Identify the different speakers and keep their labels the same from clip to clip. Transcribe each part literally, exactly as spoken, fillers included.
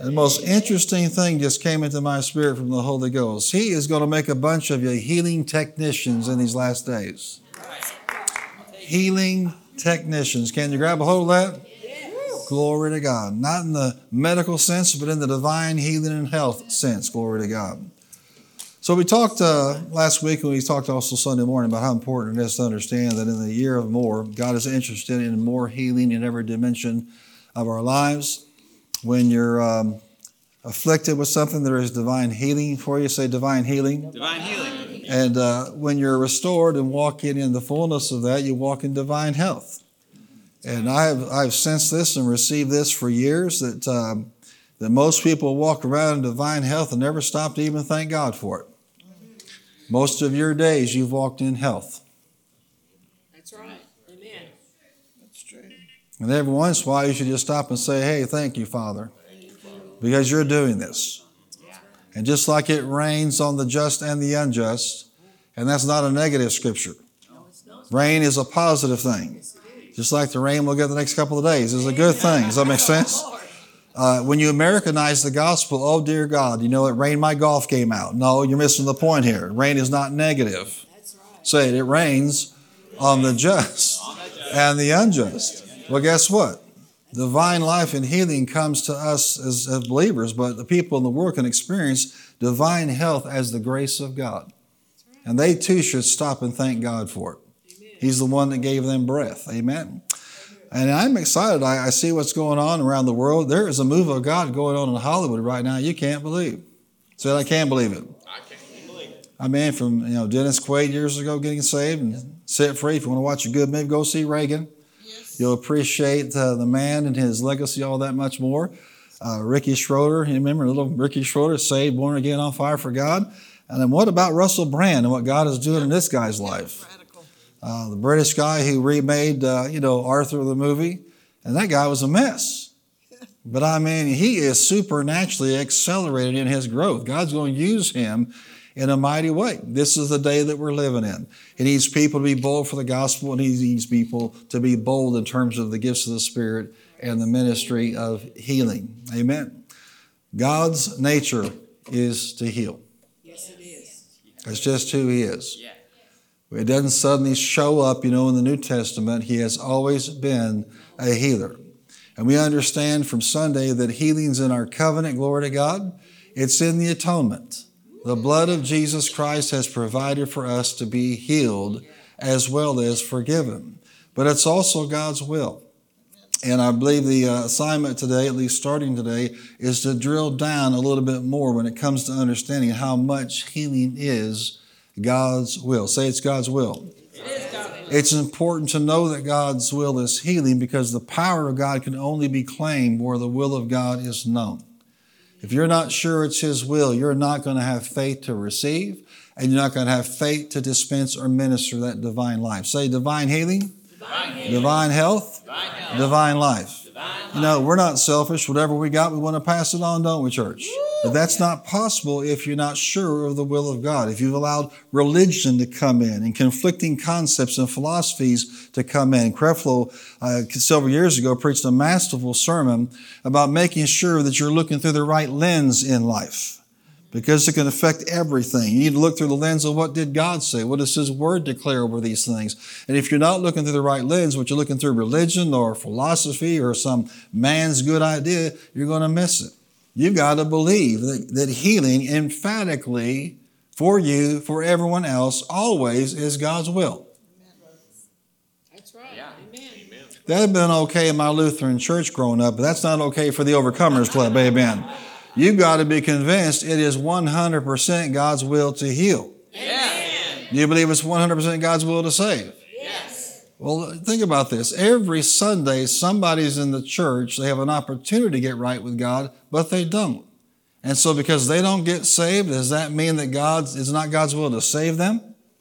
Speaker 1: The most interesting thing just came into my spirit from the Holy Ghost. He is going to make a bunch of you healing technicians in these last days. Healing technicians. Can you grab a hold of that? Yes. Glory to God. Not in the medical sense, but in the divine healing and health sense. Glory to God. So we talked uh, last week, and we talked also Sunday morning about how important it is to understand that in the year of more, God is interested in more healing in every dimension of our lives. When you're um, afflicted with something, there is divine healing for you. Say divine healing.
Speaker 2: Divine healing.
Speaker 1: And uh, when you're restored and walking in the fullness of that, you walk in divine health. And I've I've sensed this and received this for years, that um, that most people walk around in divine health and never stop to even thank God for it. Most of your days you've walked in health.
Speaker 3: That's right. Amen.
Speaker 2: That's true.
Speaker 1: And every once in a while you should just stop and say, hey, thank you, Father, because you're doing this. And just like it rains on the just and the unjust, and that's not a negative scripture. Rain is a positive thing. Just like the rain we'll get the next couple of days is a good thing. Does that make sense? Uh, when you Americanize the gospel, oh dear God, you know, it rained my golf game out. No, you're missing the point here. Rain is not negative. Say it, it rains on the just and the unjust. Well, guess what? Divine life and healing comes to us as, as believers, but the people in the world can experience divine health as the grace of God. And they too should stop and thank God for it. He's the one that gave them breath. Amen. And I'm excited. I, I see what's going on around the world. There is a move of God going on in Hollywood right now you can't believe. Said I can't believe it.
Speaker 2: I can't believe it.
Speaker 1: I mean, from you know Dennis Quaid years ago getting saved and set free. If you want to watch a good movie, go see Reagan. Yes. You'll appreciate uh, the man and his legacy all that much more. Uh, Ricky Schroeder, you remember little Ricky Schroeder, saved, born again, on fire for God. And then what about Russell Brand and what God is doing in this guy's life? Uh, the British guy who remade, uh, you know, Arthur the movie, and that guy was a mess. But I mean, he is supernaturally accelerated in his growth. God's going to use him in a mighty way. This is the day that we're living in. He needs people to be bold for the gospel, and he needs people to be bold in terms of the gifts of the Spirit and the ministry of healing. Amen. God's nature is to heal.
Speaker 3: Yes, it is.
Speaker 1: That's just who he is.
Speaker 2: Yeah.
Speaker 1: It doesn't suddenly show up, you know, in the New Testament. He has always been a healer. And we understand from Sunday that healing's in our covenant, glory to God. It's in the atonement. The blood of Jesus Christ has provided for us to be healed as well as forgiven. But it's also God's will. And I believe the uh, assignment today, at least starting today, is to drill down a little bit more when it comes to understanding how much healing is God's will. Say it's God's will.
Speaker 3: It is God's will.
Speaker 1: It's important to know that God's will is healing because the power of God can only be claimed where the will of God is known. If you're not sure it's His will, you're not going to have faith to receive, and you're not going to have faith to dispense or minister that divine life. Say divine healing,
Speaker 2: Divine healing.
Speaker 1: divine health,
Speaker 2: Divine health.
Speaker 1: divine life.
Speaker 2: Divine
Speaker 1: You know, we're not selfish. Whatever we got, we want to pass it on, don't we, church? But that's not possible if you're not sure of the will of God. If you've allowed religion to come in and conflicting concepts and philosophies to come in. Creflo, uh, several years ago, preached a masterful sermon about making sure that you're looking through the right lens in life, because it can affect everything. You need to look through the lens of what did God say? What does His Word declare over these things? And if you're not looking through the right lens, but you're looking through religion or philosophy or some man's good idea, you're going to miss it. You've got to believe that, that healing emphatically for you, for everyone else, always is God's will.
Speaker 3: That's right.
Speaker 2: Yeah.
Speaker 3: Amen.
Speaker 2: Amen.
Speaker 1: That had been okay in my Lutheran church growing up, but that's not okay for the Overcomers Club. Amen. You've got to be convinced it is one hundred percent God's will to heal.
Speaker 2: Amen.
Speaker 1: Do you believe it's one hundred percent God's will to save?
Speaker 3: Yes.
Speaker 1: Well, think about this. Every Sunday, somebody's in the church. They have an opportunity to get right with God, but they don't. And so because they don't get saved, does that mean that God's, it's not God's will to save them?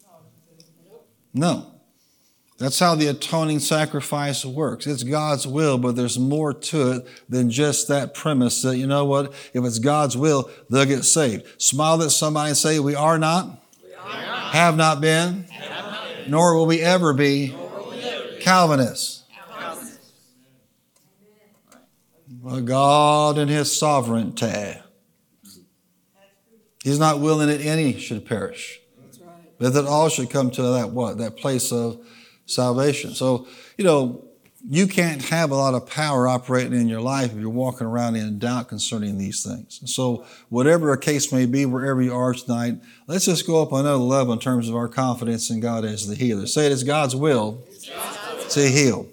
Speaker 1: No. That's how the atoning sacrifice works. It's God's will, but there's more to it than just that premise that, you know what, if it's God's will, they'll get saved. Smile at somebody and say, we are not,
Speaker 3: We are not.
Speaker 1: have not been,
Speaker 3: Have not been.
Speaker 1: nor will we ever be
Speaker 3: Nor will we ever be.
Speaker 1: Calvinists.
Speaker 3: Calvinists.
Speaker 1: Well, God in His sovereignty, He's not willing that any should perish,
Speaker 3: That's right.
Speaker 1: but that all should come to that what? That place of salvation. So, you know, you can't have a lot of power operating in your life if you're walking around in doubt concerning these things. So whatever a case may be, wherever you are tonight, let's just go up another level in terms of our confidence in God as the healer. Say it is God's will to heal.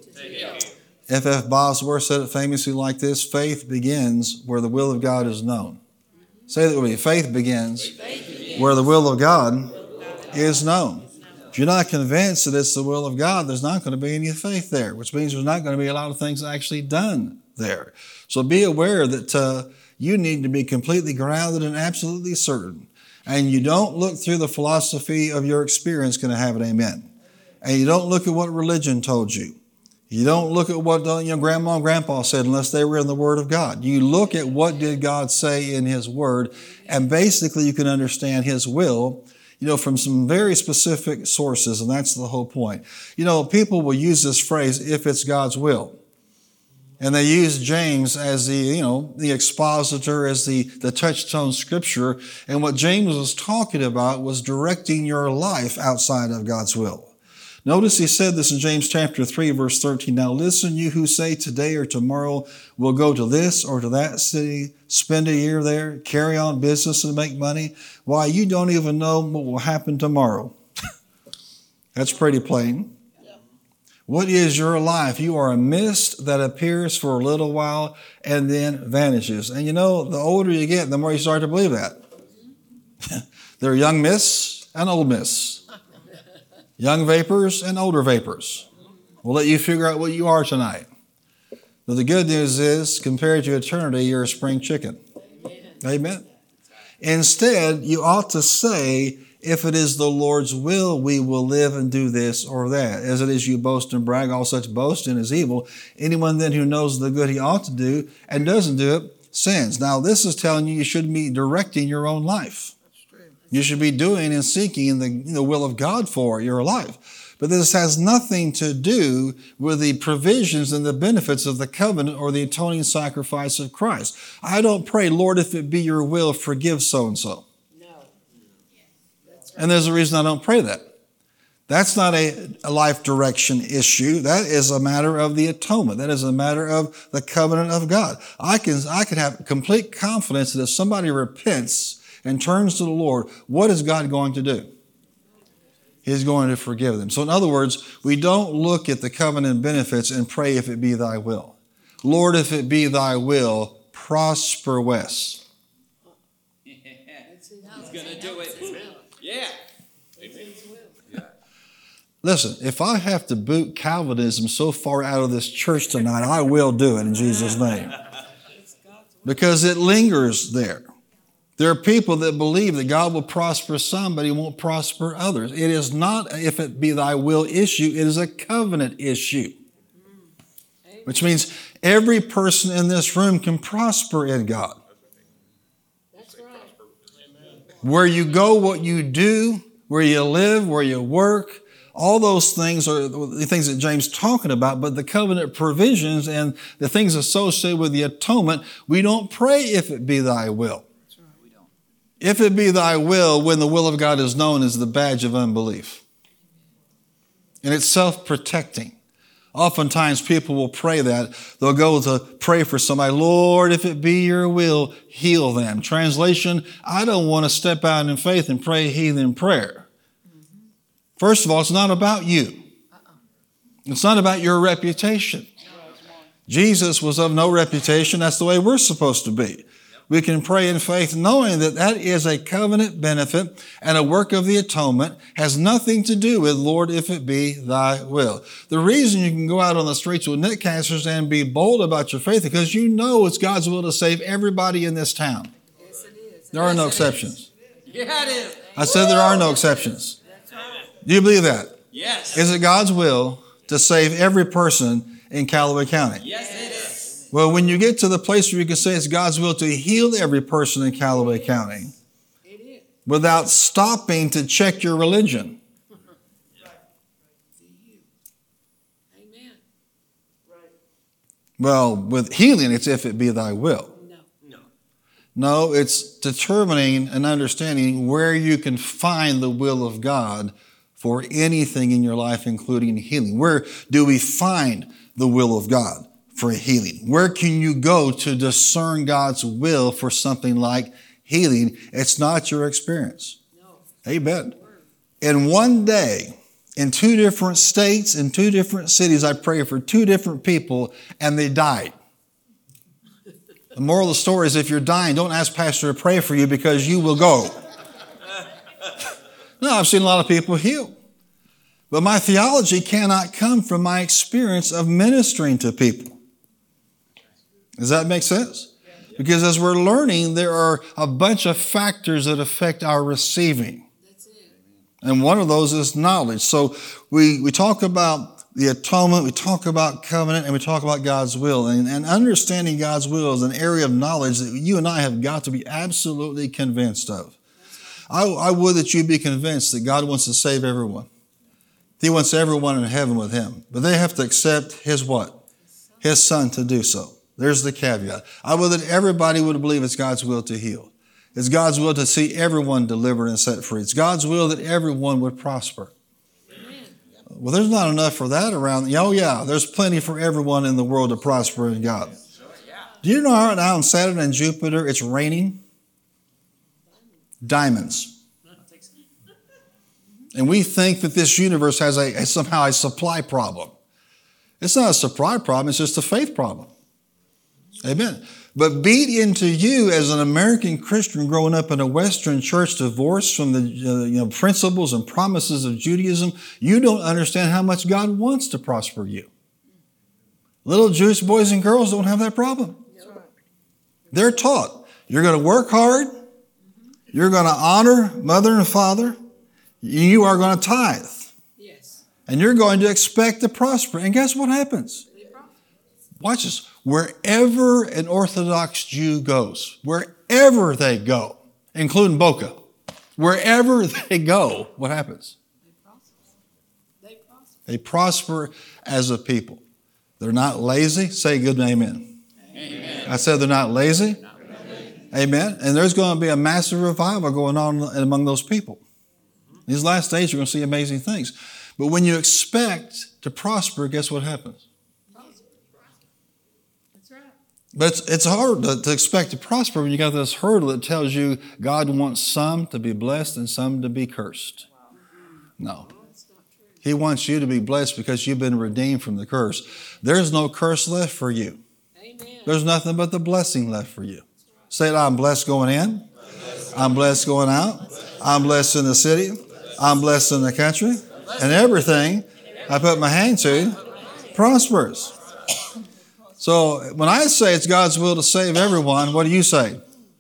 Speaker 1: F F Bosworth said it famously like this: faith begins where the will of God is known. Say that with me. Faith begins where the will of God is known. If you're not convinced that it's the will of God, there's not going to be any faith there, which means there's not going to be a lot of things actually done there. So be aware that uh, you need to be completely grounded and absolutely certain. And you don't look through the philosophy of your experience going to have an amen. And you don't look at what religion told you. You don't look at what you know, Grandma and Grandpa said unless they were in the Word of God. You look at what did God say in His Word, and basically you can understand His will, you know, from some very specific sources, and that's the whole point. You know, people will use this phrase, if it's God's will. And they use James as the, you know, the expositor, as the, the touchstone scripture. And what James was talking about was directing your life outside of God's will. Notice he said this in James chapter three, verse thirteen. Now listen, you who say today or tomorrow we'll go to this or to that city, spend a year there, carry on business and make money. Why, you don't even know what will happen tomorrow. That's pretty plain. What is your life? You are a mist that appears for a little while and then vanishes. And you know, the older you get, the more you start to believe that. There are young mists and old mists. Young vapors and older vapors. We'll let you figure out what you are tonight. But the good news is, compared to eternity, you're a spring chicken. Amen. Amen. Instead, you ought to say, if it is the Lord's will, we will live and do this or that. As it is you boast and brag, all such boasting is evil. Anyone then who knows the good he ought to do and doesn't do it, sins. Now, this is telling you you should be directing your own life. You should be doing and seeking the, the will of God for your life. But this has nothing to do with the provisions and the benefits of the covenant or the atoning sacrifice of Christ. I don't pray, Lord, if it be your will, forgive so-and-so.
Speaker 3: No. That's right.
Speaker 1: And there's a reason I don't pray that. That's not a, a life direction issue. That is a matter of the atonement. That is a matter of the covenant of God. I can, I can have complete confidence that if somebody repents and turns to the Lord, what is God going to do? He's going to forgive them. So in other words, we don't look at the covenant benefits and pray if it be thy will. Lord, if it be thy will, prosper Wes.
Speaker 2: He's going to do it. Yeah.
Speaker 1: Listen, if I have to boot Calvinism so far out of this church tonight, I will do it in Jesus' name. Because it lingers there. There are people that believe that God will prosper some, but He won't prosper others. It is not, if it be thy will issue, it is a covenant issue. Which means every person in this room can prosper in God.
Speaker 3: That's right.
Speaker 1: Where you go, what you do, where you live, where you work, all those things are the things that James is talking about, but the covenant provisions and the things associated with the atonement, we don't pray if it be thy will. If it be thy will, when the will of God is known, is the badge of unbelief. And it's self-protecting. Oftentimes people will pray that. They'll go to pray for somebody. Lord, if it be your will, heal them. Translation, I don't want to step out in faith and pray a heathen prayer. First of all, it's not about you. It's not about your reputation. Jesus was of no reputation. That's the way we're supposed to be. We can pray in faith knowing that that is a covenant benefit and a work of the atonement, has nothing to do with, Lord, if it be thy will. The reason you can go out on the streets with netcasters and be bold about your faith is because you know it's God's will to save everybody in this town.
Speaker 3: Yes, it is.
Speaker 1: There are no
Speaker 3: Yes, it
Speaker 1: exceptions.
Speaker 2: Yeah, it is.
Speaker 1: I said there are no exceptions. Do you believe that?
Speaker 2: Yes.
Speaker 1: Is it God's will to save every person in Callaway County?
Speaker 2: Yes, it is.
Speaker 1: Well, when you get to the place where you can say it's God's will to heal every person in Callaway County
Speaker 3: It is.
Speaker 1: without stopping to check your religion,
Speaker 3: Amen. Right.
Speaker 1: Well, with healing, it's if it be thy will.
Speaker 3: No.
Speaker 2: No.
Speaker 1: No, it's determining and understanding where you can find the will of God for anything in your life, including healing. Where do we find the will of God for healing? Where can you go to discern God's will for something like healing? It's not your experience.
Speaker 3: No.
Speaker 1: Amen. In one day, in two different states, in two different cities, I prayed for two different people, and they died. The moral of the story is if you're dying, don't ask pastor to pray for you because you will go. No, I've seen a lot of people healed. But my theology cannot come from my experience of ministering to people. Does that make sense? Because as we're learning, there are a bunch of factors that affect our receiving.
Speaker 3: That's it.
Speaker 1: And one of those is knowledge. So we, we talk about the atonement, we talk about covenant, and we talk about God's will. And, and understanding God's will is an area of knowledge that you and I have got to be absolutely convinced of. I, I would that you be convinced that God wants to save everyone. He wants everyone in heaven with him. But they have to accept his what? His son to do so. There's the caveat. I would that everybody would believe it's God's will to heal. It's God's will to see everyone delivered and set free. It's God's will that everyone would prosper. Well, there's not enough for that around. Oh, yeah, there's plenty for everyone in the world to prosper in God. Do you know right now on Saturn and Jupiter it's raining? Diamonds. And we think that this universe has a, somehow a supply problem. It's not a supply problem, it's just a faith problem. Amen. But beat into you as an American Christian growing up in a Western church, divorced from the uh, you know, principles and promises of Judaism, you don't understand how much God wants to prosper you. Little Jewish boys and girls don't have that problem. They're taught, you're going to work hard, you're going to honor mother and father, you are going to tithe,
Speaker 3: Yes.
Speaker 1: and you're going to expect to prosper. And guess what happens? Watch this. Wherever an Orthodox Jew goes, wherever they go, including Boca, wherever they go, what happens?
Speaker 3: They prosper. They prosper.
Speaker 1: They prosper as a people. They're not lazy. Say good and amen.
Speaker 2: Amen.
Speaker 1: I said they're not lazy. Amen. Amen. And there's going to be a massive revival going on among those people. These last days, you're going to see amazing things. But when you expect to prosper, guess what happens? But it's, it's hard to, to expect to prosper when you got this hurdle that tells you God wants some to be blessed and some to be cursed. No. He wants you to be blessed because you've been redeemed from the curse. There's no curse left for you.
Speaker 3: Amen.
Speaker 1: There's nothing but the blessing left for you. Say it, I'm blessed going in. I'm blessed going out. I'm blessed in the city. I'm blessed in the country. And everything I put my hand to prospers. So when I say it's God's will to save everyone, what do you say?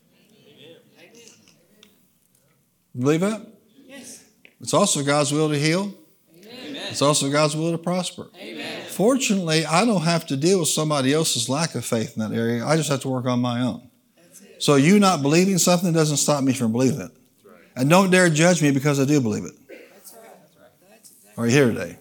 Speaker 1: Believe that?
Speaker 3: Yes.
Speaker 1: It's also God's will to heal.
Speaker 2: Amen.
Speaker 1: It's also God's will to prosper.
Speaker 2: Amen.
Speaker 1: Fortunately, I don't have to deal with somebody else's lack of faith in that area. I just have to work on my own. So you not believing something doesn't stop me from believing it. And don't dare judge me because I do believe it.
Speaker 3: That's right. That's exactly.
Speaker 1: Are you here today?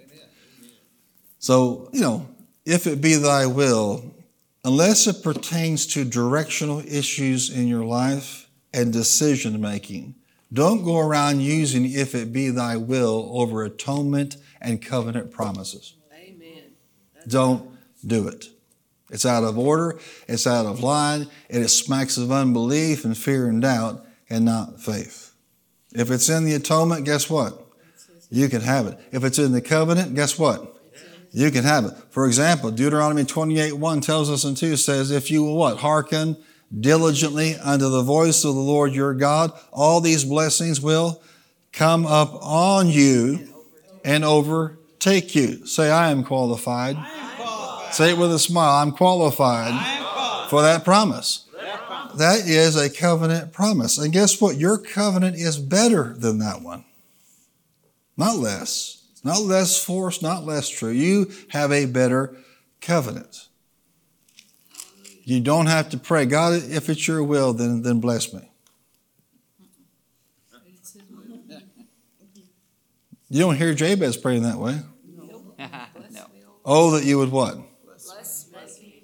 Speaker 1: So, you know, if it be thy will, unless it pertains to directional issues in your life and decision making, don't go around using if it be thy will over atonement and covenant promises.
Speaker 3: Amen.
Speaker 1: Don't do it. It's out of order, it's out of line, and it smacks of unbelief and fear and doubt and not faith. If it's in the atonement, guess what? You can have it. If it's in the covenant, guess what? You can have it. For example, Deuteronomy twenty-eight one tells us and two says, if you will what? Hearken diligently unto the voice of the Lord your God, all these blessings will come up on you and overtake you. Say, I am qualified.
Speaker 2: I am qualified.
Speaker 1: Say it with a smile. I'm qualified,
Speaker 2: I am qualified.
Speaker 1: for that promise.
Speaker 2: For that promise.
Speaker 1: That is a covenant promise. And guess what? Your covenant is better than that one. Not less. Not less force, not less true. You have a better covenant. You don't have to pray, God, if it's your will, then, then bless me. You don't hear Jabez praying that way.
Speaker 2: No.
Speaker 1: Oh, that you would what?
Speaker 3: Bless me.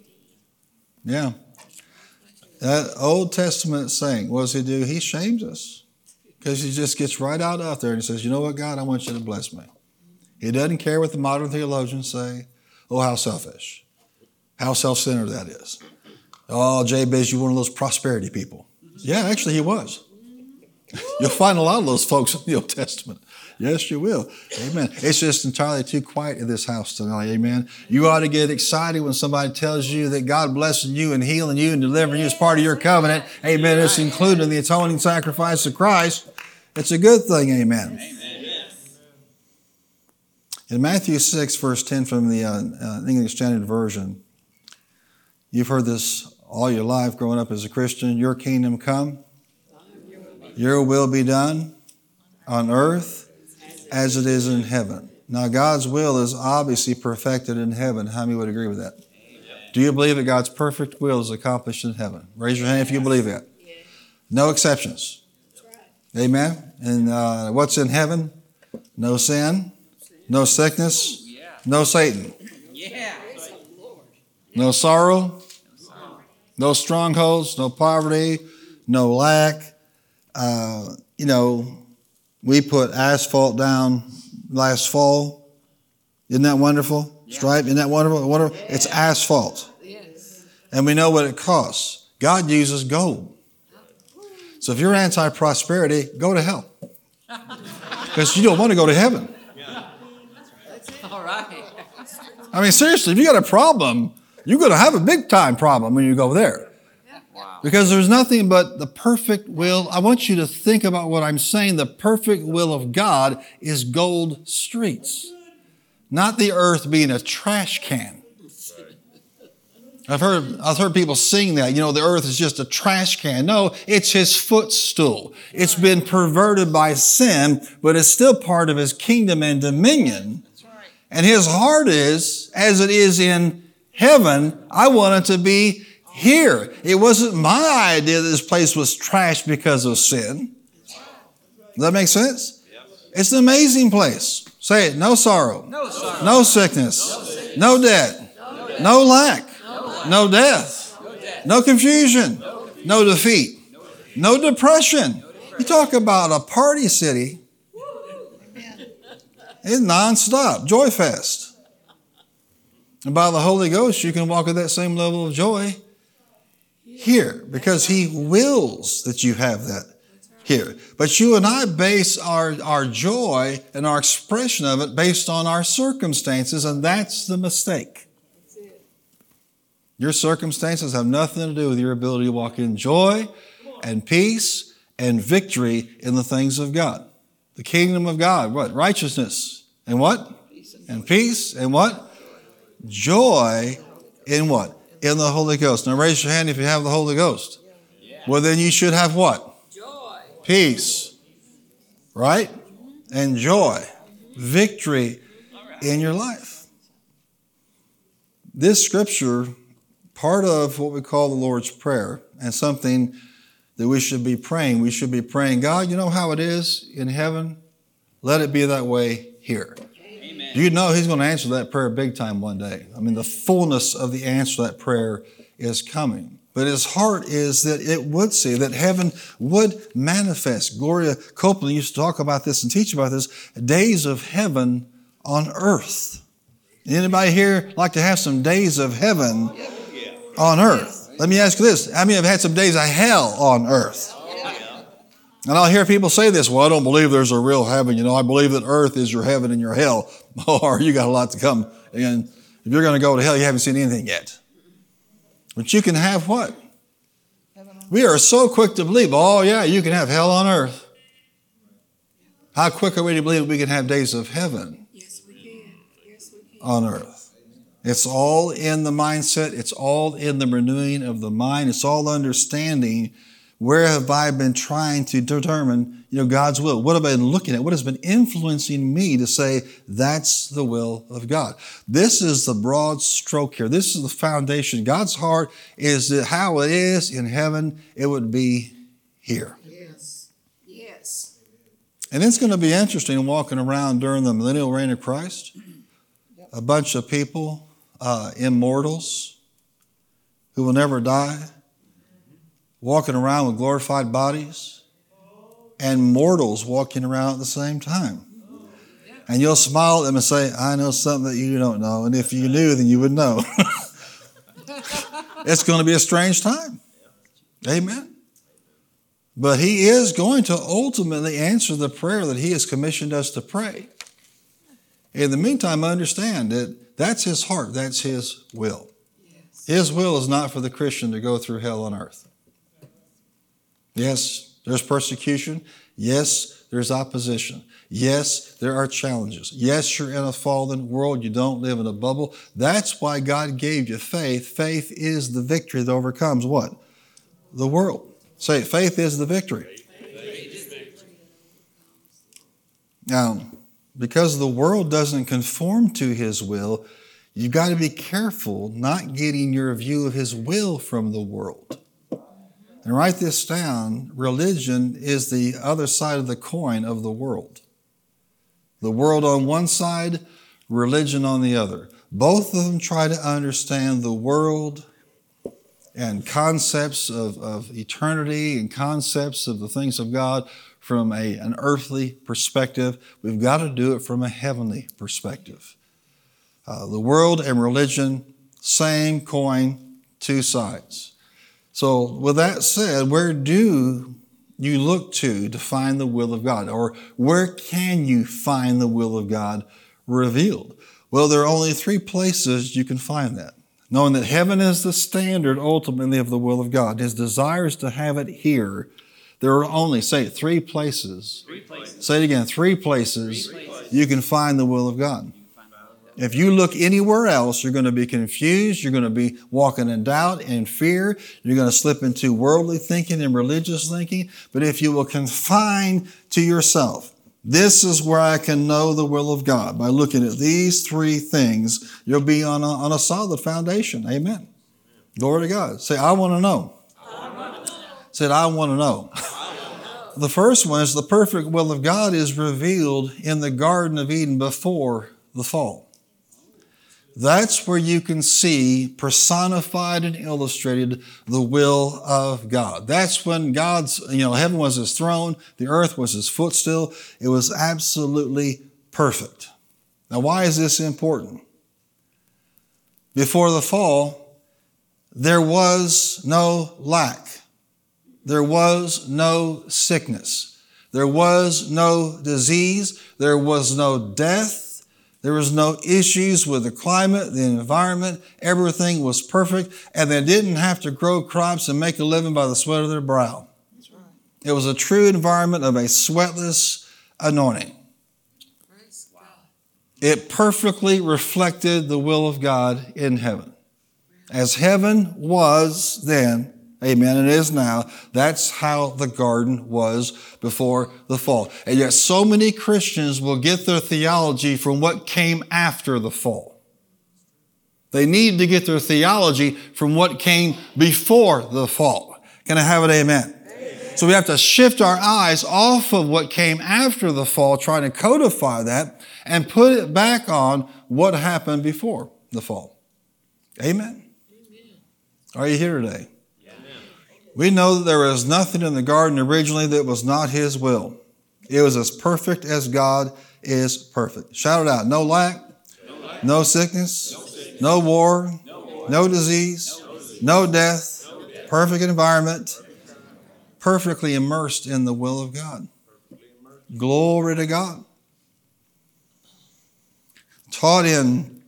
Speaker 1: Yeah. That Old Testament saying, what does he do? He shames us. Because he just gets right out out there and he says, you know what, God, I want you to bless me. He doesn't care what the modern theologians say. Oh, how selfish. How self-centered that is. Oh, Jabez, you're one of those prosperity people. Yeah, actually he was. You'll find a lot of those folks in the Old Testament. Yes, you will. Amen. It's just entirely too quiet in this house tonight. Amen. You ought to get excited when somebody tells you that God blessing you and healing you and delivering you as part of your covenant. Amen. It's included in the atoning sacrifice of Christ. It's a good thing. Amen. Amen. In Matthew six, verse ten from the uh, uh, English Standard Version, you've heard this all your life growing up as a Christian. Your kingdom come. Your will be done on earth as it is in heaven. Now, God's will is obviously perfected in heaven. How many would agree with that? Amen. Do you believe that God's perfect will is accomplished in heaven? Raise your hand if you believe that. No exceptions. Amen. And uh, what's in heaven? No sin, no sickness, no Satan. No sorrow, no strongholds, no poverty, no lack. Uh, you know, we put asphalt down last fall. Isn't that wonderful? Yeah. Stripe, isn't that wonderful? wonderful? Yeah. It's asphalt. Yes. And we know what it costs. God uses gold. So if you're anti-prosperity, go to hell. Because you don't want to go to heaven. Yeah. All right. I mean, seriously, if you got a problem, you're going to have a big time problem when you go there. Because there's nothing but the perfect will. I want you to think about what I'm saying. The perfect will of God is gold streets, not the earth being a trash can. I've heard, I've heard people sing that, you know, the earth is just a trash can. No, it's his footstool. It's been perverted by sin, but it's still part of his kingdom and dominion. And his heart is, as it is in heaven, I want it to be here. It wasn't my idea that this place was trash because of sin. Does that make sense? It's an amazing place. Say it. No sorrow. No, sorrow. No sickness. No, sickness. No debt. No, death. No lack. No, no death. No, death. No confusion. No, no defeat. No depression. You talk about a party city. It's nonstop. Joy fest. And by the Holy Ghost, you can walk at that same level of joy here, because he wills that you have that here. But you and I base our, our joy and our expression of it based on our circumstances, and that's the mistake. Your circumstances have nothing to do with your ability to walk in joy and peace and victory in the things of God. The kingdom of God, what? Righteousness and what? And peace and what? Joy in what? In the Holy Ghost. Now raise your hand if you have the Holy Ghost. Yeah. Well, then you should have what? Joy. Peace. Right? And joy. Victory in your life. This scripture, part of what we call the Lord's Prayer, and something that we should be praying. We should be praying, God, you know how it is in heaven? Let it be that way here. You know he's going to answer that prayer big time one day. I mean, the fullness of the answer to that prayer is coming. But his heart is that it would see, that heaven would manifest. Gloria Copeland used to talk about this and teach about this, days of heaven on earth. Anybody here like to have some days of heaven on earth? Let me ask you this. How many have had some days of hell on earth? And I'll hear people say this, well, I don't believe there's a real heaven. You know, I believe that earth is your heaven and your hell. Or you got a lot to come. And if you're going to go to hell, you haven't seen anything yet. But you can have what? We are so quick to believe, oh yeah, you can have hell on earth. How quick are we to believe we can have days of heaven
Speaker 3: yes, we can. Yes, we can.
Speaker 1: On earth? It's all in the mindset. It's all in the renewing of the mind. It's all understanding. Where have I been trying to determine, you know, God's will? What have I been looking at? What has been influencing me to say that's the will of God? This is the broad stroke here. This is the foundation. God's heart is that how it is in heaven, it would be here.
Speaker 3: Yes. Yes.
Speaker 1: And it's going to be interesting walking around during the millennial reign of Christ. A bunch of people, uh, immortals, who will never die, walking around with glorified bodies, and mortals walking around at the same time. And you'll smile at them and say, I know something that you don't know. And if you knew, then you would know. It's going to be a strange time. Amen. But he is going to ultimately answer the prayer that he has commissioned us to pray. In the meantime, understand that that's his heart. That's his will. Yes. His will is not for the Christian to go through hell on earth. Yes, there's persecution. Yes, there's opposition. Yes, there are challenges. Yes, you're in a fallen world. You don't live in a bubble. That's why God gave you faith. Faith is the victory that overcomes what? The world. Say it, faith is the victory. Now, because the world doesn't conform to his will, you've got to be careful not getting your view of his will from the world. And write this down, religion is the other side of the coin of the world. The world on one side, religion on the other. Both of them try to understand the world and concepts of, of eternity and concepts of the things of God from a, an earthly perspective. We've got to do it from a heavenly perspective. Uh, the world and religion, same coin, two sides. So with that said, where do you look to to find the will of God? Or where can you find the will of God revealed? Well, there are only three places you can find that. Knowing that heaven is the standard ultimately of the will of God. His desire is to have it here. There are only, say it, three places. Three places. Say it again, three places, three places you can find the will of God. If you look anywhere else, you're going to be confused. You're going to be walking in doubt and fear. You're going to slip into worldly thinking and religious thinking. But if you will confine to yourself, this is where I can know the will of God. By looking at these three things, you'll be on a, on a solid foundation. Amen. Glory to God. Say, I want to know. I want to know. Say, I want to know. The first one is the perfect will of God is revealed in the Garden of Eden before the fall. That's where you can see personified and illustrated the will of God. That's when God's, you know, heaven was his throne, the earth was his footstool. It was absolutely perfect. Now, why is this important? Before the fall, there was no lack. There was no sickness. There was no disease. There was no death. There was no issues with the climate, the environment. Everything was perfect. And they didn't have to grow crops and make a living by the sweat of their brow. That's right. It was a true environment of a sweatless anointing. Praise God. It perfectly reflected the will of God in heaven. As heaven was then, amen, and is now, that's how the garden was before the fall. And yet so many Christians will get their theology from what came after the fall. They need to get their theology from what came before the fall. Can I have it? Amen. Amen. So we have to shift our eyes off of what came after the fall, trying to codify that, and put it back on what happened before the fall. Amen. Amen. Are you here today? We know that there was nothing in the garden originally that was not his will. It was as perfect as God is perfect. Shout it out. No lack, no, lack, no, sickness, no sickness, no war, no, war, no, disease, no disease, no death, no death, perfect environment, perfectly immersed in the will of God. Glory to God. Taught in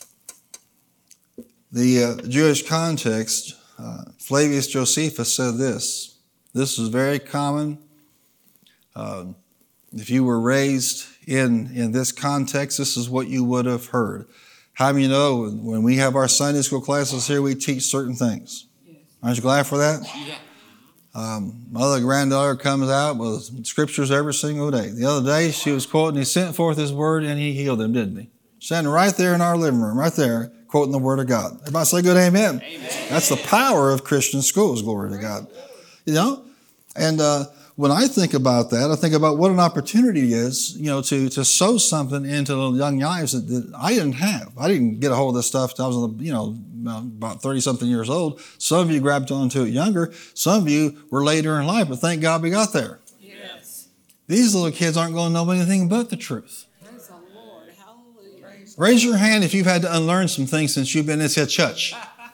Speaker 1: the uh, Jewish context, Uh, Flavius Josephus said this. This is very common. Uh, if you were raised in, in this context, this is what you would have heard. How many know when we have our Sunday school classes here, we teach certain things? Yes. Aren't you glad for that? Yeah. Um, my other granddaughter comes out with scriptures every single day. The other day she was quoting, he sent forth his word and he healed him, didn't he? Standing right there in our living room, right there, quoting the word of God. Everybody say good amen. Amen. That's the power of Christian schools, glory to God. You know? And uh, when I think about that, I think about what an opportunity is, you know, to, to sow something into the young lives that, that I didn't have. I didn't get a hold of this stuff until I was, on the, you know, about thirty-something years old. Some of you grabbed onto it younger. Some of you were later in life, but thank God we got there.
Speaker 3: Yes.
Speaker 1: These little kids aren't going to know anything but the truth.
Speaker 3: Praise the Lord. Hallelujah.
Speaker 1: Raise your hand if you've had to unlearn some things since you've been in this here church.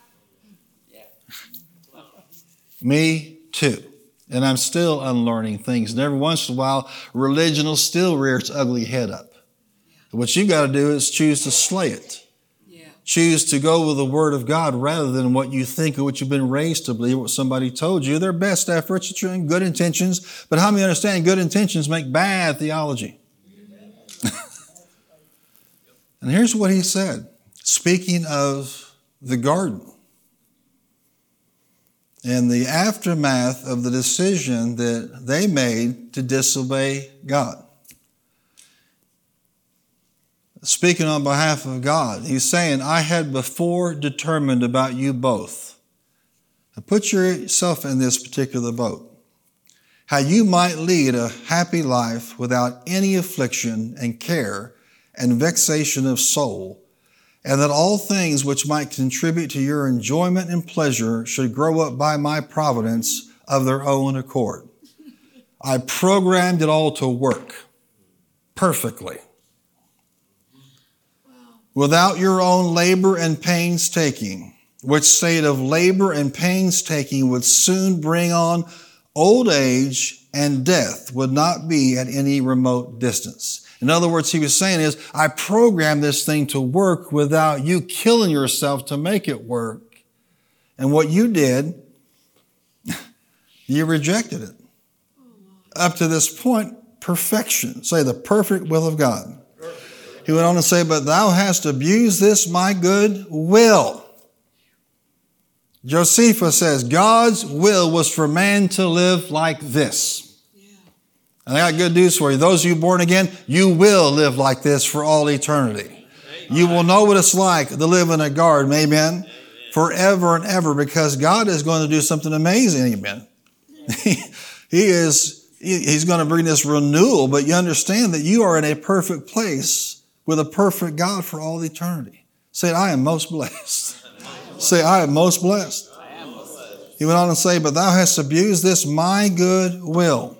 Speaker 1: Me too. And I'm still unlearning things. And every once in a while, religion will still rear its ugly head up. And what you've got to do is choose to slay it.
Speaker 3: Yeah.
Speaker 1: Choose to go with the Word of God rather than what you think or what you've been raised to believe, what somebody told you. Their best efforts and good intentions. But how many understand good intentions make bad theology? And here's what he said, speaking of the garden. And the aftermath of the decision that they made to disobey God. Speaking on behalf of God, he's saying, I had before determined about you both. Now put yourself in this particular boat. How you might lead a happy life without any affliction and care and vexation of soul, and that all things which might contribute to your enjoyment and pleasure should grow up by my providence of their own accord. I programmed it all to work perfectly. Without your own labor and painstaking, which state of labor and painstaking would soon bring on old age, and death would not be at any remote distance. In other words, he was saying is, I programmed this thing to work without you killing yourself to make it work. And what you did, you rejected it. Up to this point, perfection. Say the perfect will of God. He went on to say, but thou hast abused this my good will. Josephus says, God's will was for man to live like this. And I got good news for you. Those of you born again, you will live like this for all eternity. You will know what it's like to live in a garden, amen, forever and ever, because God is going to do something amazing, amen. He, he is, he's going to bring this renewal, but you understand that you are in a perfect place with a perfect God for all eternity. Say, I am most blessed. Say, I am most blessed. He went on to say, but thou hast abused this my good will.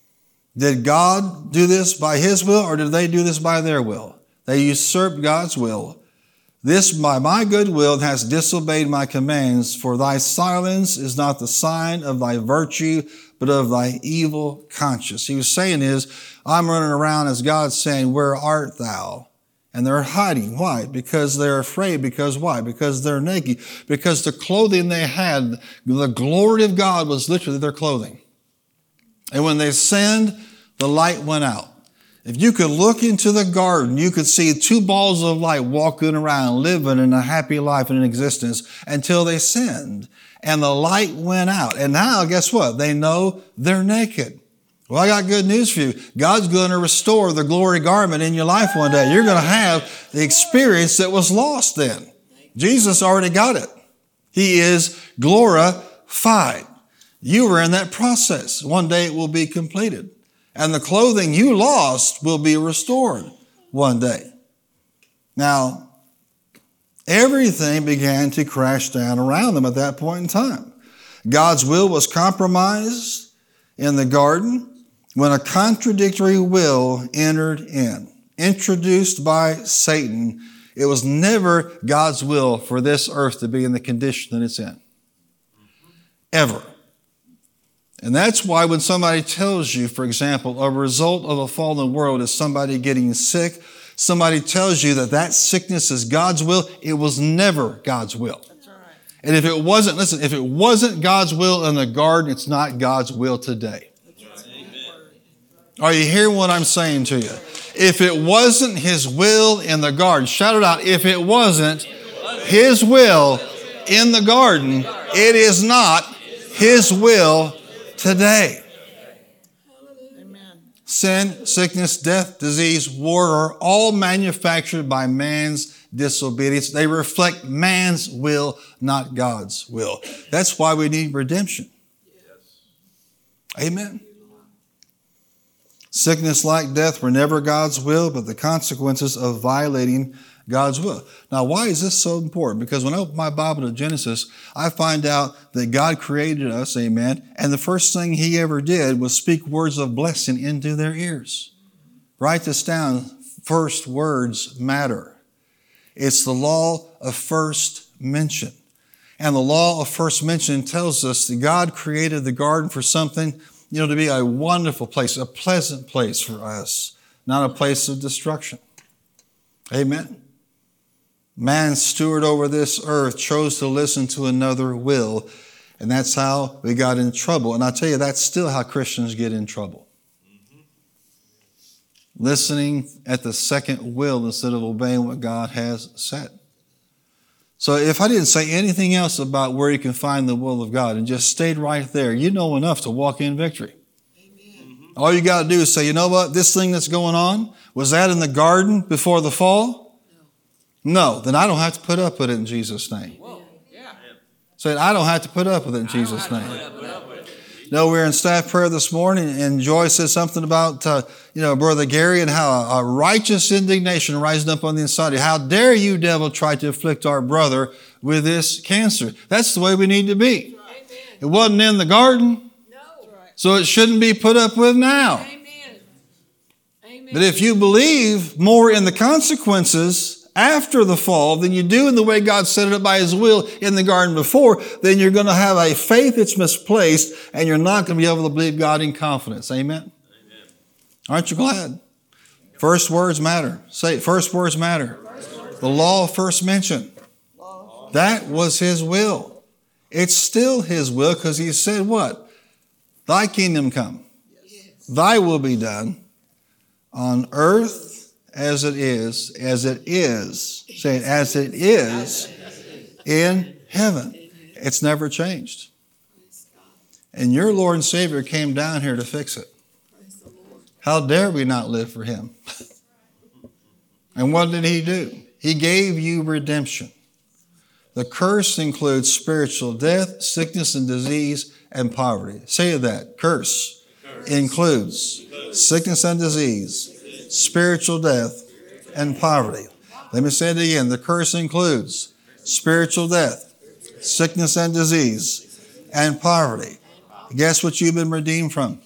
Speaker 1: Did God do this by his will, or did they do this by their will? They usurped God's will. This by my good will has disobeyed my commands, for thy silence is not the sign of thy virtue, but of thy evil conscience. He was saying is, I'm running around as God saying, where art thou? And they're hiding. Why? Because they're afraid. Because why? Because they're naked. Because the clothing they had, the glory of God was literally their clothing. And when they sinned, the light went out. If you could look into the garden, you could see two balls of light walking around, living in a happy life and an existence until they sinned. And the light went out. And now, guess what? They know they're naked. Well, I got good news for you. God's going to restore the glory garment in your life one day. You're going to have the experience that was lost then. Jesus already got it. He is glorified. You were in that process. One day it will be completed. And the clothing you lost will be restored one day. Now, everything began to crash down around them at that point in time. God's will was compromised in the garden when a contradictory will entered in, introduced by Satan. It was never God's will for this earth to be in the condition that it's in. Ever. And that's why when somebody tells you, for example, a result of a fallen world is somebody getting sick, somebody tells you that that sickness is God's will, it was never God's will. That's right. And if it wasn't, listen, if it wasn't God's will in the garden, it's not God's will today. Are you hearing what I'm saying to you? If it wasn't his will in the garden, shout it out. If it wasn't his will in the garden, it is not his will today. Sin, sickness, death, disease, war are all manufactured by man's disobedience. They reflect man's will, not God's will. That's why we need redemption. Amen. Sickness like death were never God's will, but the consequences of violating God's will. Now, why is this so important? Because when I open my Bible to Genesis, I find out that God created us, amen, and the first thing he ever did was speak words of blessing into their ears. Write this down. First words matter. It's the law of first mention. And the law of first mention tells us that God created the garden for something, you know, to be a wonderful place, a pleasant place for us, not a place of destruction. Amen. Man's steward over this earth chose to listen to another will, and that's how we got in trouble. And I tell you, that's still how Christians get in trouble. Mm-hmm. Listening at the second will instead of obeying what God has said. So if I didn't say anything else about where you can find the will of God and just stayed right there, you know enough to walk in victory. Amen. All you got to do is say, you know what, this thing that's going on, was that in the garden before the fall? No, then I don't have to put up with it in Jesus' name.
Speaker 2: Whoa. Yeah.
Speaker 1: Say, I don't have to put up with it in Jesus' name. No, we were in staff prayer this morning, and Joy said something about, uh, you know, Brother Gary, and how a, a righteous indignation rising up on the inside of you. How dare you, devil, try to afflict our brother with this cancer? That's the way we need to be.
Speaker 3: Amen.
Speaker 1: It wasn't in the garden,
Speaker 3: No.
Speaker 1: so it shouldn't be put up with now.
Speaker 3: Amen. Amen.
Speaker 1: But if you believe more in the consequences after the fall than you do in the way God set it up by his will in the garden before, then you're going to have a faith that's misplaced, and you're not going to be able to believe God in confidence. Amen? Amen. Aren't you glad? First words matter. Say it. First words matter. First words the law of first mention. Law. That was his will. It's still his will, because he said what? Thy kingdom come. Yes. Thy will be done on earth as it is, as it is, say it, as it is in heaven. It's never changed. And your Lord and Savior came down here to fix it. How dare we not live for him? And what did he do? He gave you redemption. The curse includes spiritual death, sickness and disease, and poverty. Say that. Curse, curse. includes sickness and disease, spiritual death, and poverty. Let me say it again. The curse includes spiritual death, sickness and disease, and poverty. Guess what you've been redeemed from?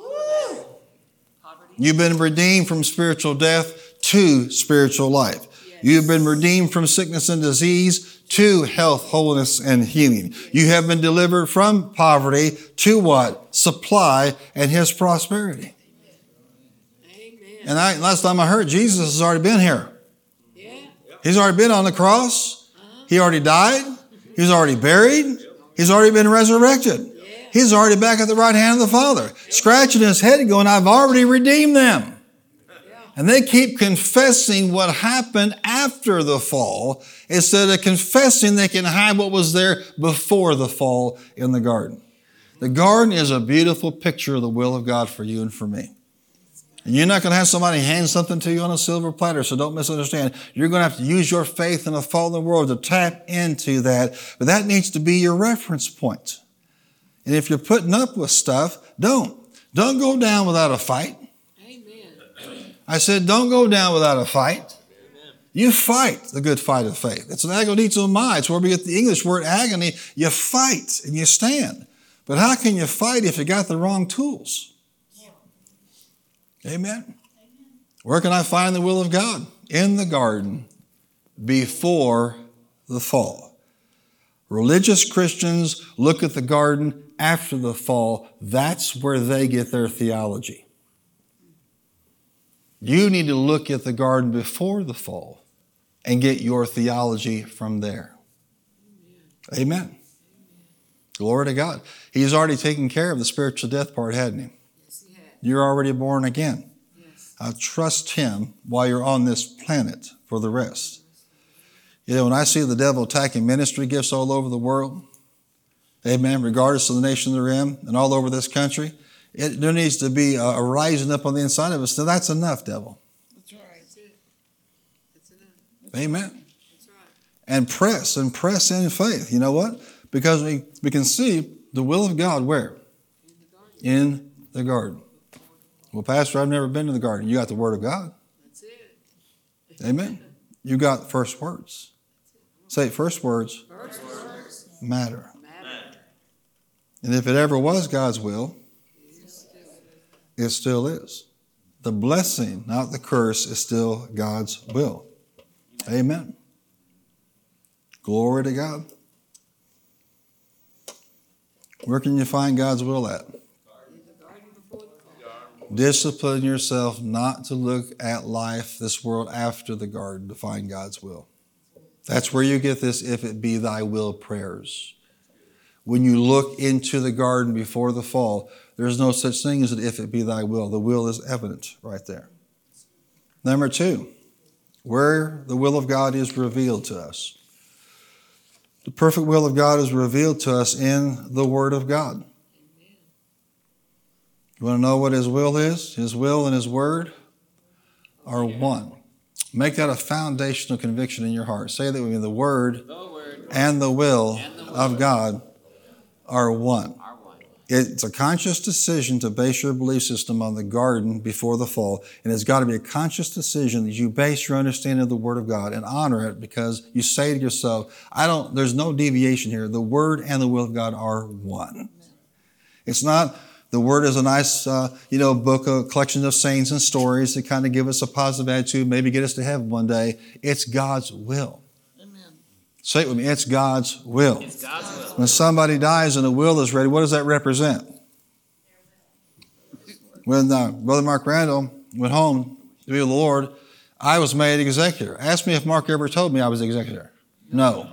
Speaker 1: You've been redeemed from spiritual death to spiritual life. You've been redeemed from sickness and disease to health, wholeness, and healing. You have been delivered from poverty to what? Supply and his prosperity. And I, last time I heard, Jesus has already been here. Yeah. He's already been on the cross. Uh-huh. He already died. He was already buried. He's already been resurrected. Yeah. He's already back at the right hand of the Father, scratching his head going, I've already redeemed them. Yeah. And they keep confessing what happened after the fall instead of confessing they can hide what was there before the fall in the garden. The garden is a beautiful picture of the will of God for you and for me. And you're not going to have somebody hand something to you on a silver platter, so don't misunderstand. You're going to have to use your faith in a fallen world to tap into that. But that needs to be your reference point. And if you're putting up with stuff, don't. Don't go down without a fight. Amen. I said, don't go down without a fight. Amen. You fight the good fight of faith. It's an agonizomai. It's where we get the English word agony. You fight and you stand. But how can you fight if you got the wrong tools? Amen. Amen. Where can I find the will of God? In the garden before the fall. Religious Christians look at the garden after the fall. That's where they get their theology. You need to look at the garden before the fall and get your theology from there. Amen. Amen. Glory to God. He's already taken care of the spiritual death part, hadn't he? You're already born again. Yes. Uh, trust him while you're on this planet for the rest. You know, when I see the devil attacking ministry gifts all over the world, amen, regardless of the nation they're in and all over this country, it, there needs to be a, a rising up on the inside of us. So that's enough, devil. That's right. That's it. That's enough. Amen. That's right. And press and press in faith. You know what? Because we, we can see the will of God where? In the garden. In the garden. Well, Pastor, I've never been to the garden. You got the Word of God.
Speaker 3: That's it.
Speaker 1: Amen. You got first words. Say it, first words
Speaker 3: First words
Speaker 1: matter.
Speaker 3: matter.
Speaker 1: And if it ever was God's will, it still is. The blessing, not the curse, is still God's will. Amen. Glory to God. Where can you find God's will at?
Speaker 3: In the garden before the fall.
Speaker 1: Discipline yourself not to look at life, this world, after the garden to find God's will. That's where you get this "if it be thy will" prayers. When you look into the garden before the fall, there's no such thing as an "if it be thy will." The will is evident right there. Number two, where the will of God is revealed to us. The perfect will of God is revealed to us in the Word of God. You want to know what His will is? His will and His Word are one. Make that a foundational conviction in your heart. Say that with me. The Word,
Speaker 2: The word
Speaker 1: and the will
Speaker 2: and the will
Speaker 1: of God are one.
Speaker 2: are one.
Speaker 1: It's a conscious decision to base your belief system on the garden before the fall. And it's got to be a conscious decision that you base your understanding of the Word of God and honor it, because you say to yourself, I don't, there's no deviation here. The Word and the will of God are one. It's not the Word is a nice, uh, you know, book, a collection of sayings and stories that kind of give us a positive attitude, maybe get us to heaven one day. It's God's will.
Speaker 3: Amen.
Speaker 1: Say it with me. It's God's will.
Speaker 2: It's God's will.
Speaker 1: When somebody dies and a will is ready, what does that represent? When uh, Brother Mark Randall went home to be with the Lord, I was made executor. Ask me if Mark ever told me I was executor. No.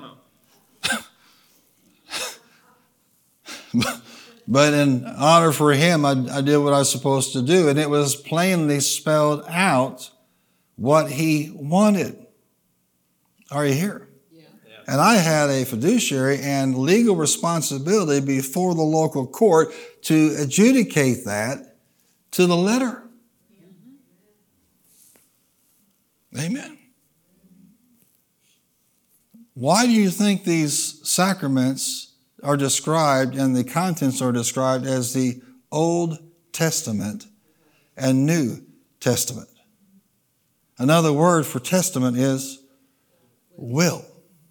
Speaker 1: But in honor for him, I, I did what I was supposed to do, and it was plainly spelled out what he wanted. Are you here?
Speaker 3: Yeah.
Speaker 1: And I had a fiduciary and legal responsibility before the local court to adjudicate that to the letter. Amen. Why do you think these sacraments are described and the contents are described as the Old Testament and New Testament? Another word for testament is will.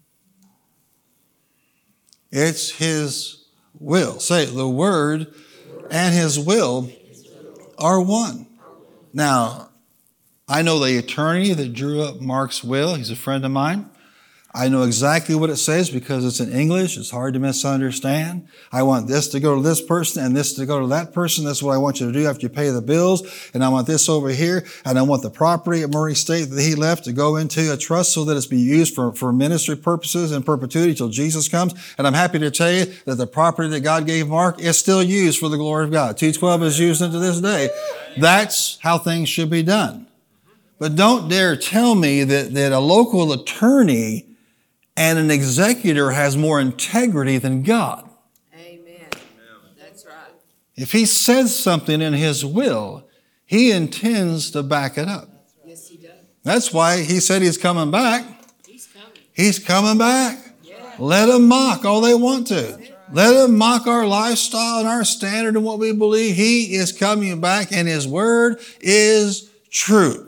Speaker 1: It's His will. Say it, the Word and His will are one. Now, I know the attorney that drew up Mark's will. He's a friend of mine. I know exactly what it says because it's in English. It's hard to misunderstand. I want this to go to this person and this to go to that person. That's what I want you to do after you pay the bills. And I want this over here. And I want the property at Murray State that he left to go into a trust so that it's be used for, for ministry purposes in perpetuity till Jesus comes. And I'm happy to tell you that the property that God gave Mark is still used for the glory of God. two twelve is used into this day. That's how things should be done. But don't dare tell me that, that a local attorney and an executor has more integrity than God.
Speaker 3: Amen. That's right.
Speaker 1: If He says something in His will, He intends to back it up.
Speaker 3: Yes, He does.
Speaker 1: That's why He said He's coming back.
Speaker 3: He's coming.
Speaker 1: He's coming back.
Speaker 3: Yeah.
Speaker 1: Let them mock all they want to. Let them mock our lifestyle and our standard and what we believe. He is coming back, and His word is true.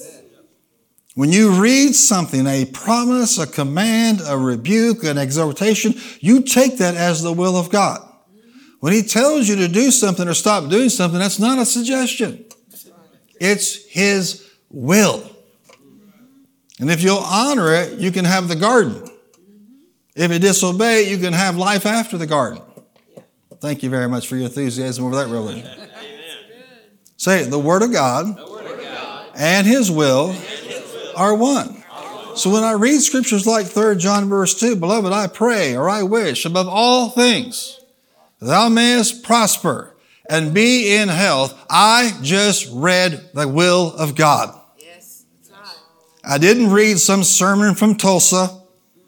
Speaker 1: When you read something, a promise, a command, a rebuke, an exhortation, you take that as the will of God. When He tells you to do something or stop doing something, that's not a suggestion. It's His will. And if you'll honor it, you can have the garden. If you disobey it, you can have life after the garden. Thank you very much for your enthusiasm over that revelation. Say it, the Word of God,
Speaker 2: The word of God
Speaker 1: and His will are one. So when I read scriptures like Third John verse two, beloved, I pray or I wish above all things thou mayest prosper and be in health. I just read the will of God.
Speaker 3: Yes, that's right.
Speaker 1: I didn't read some sermon from Tulsa.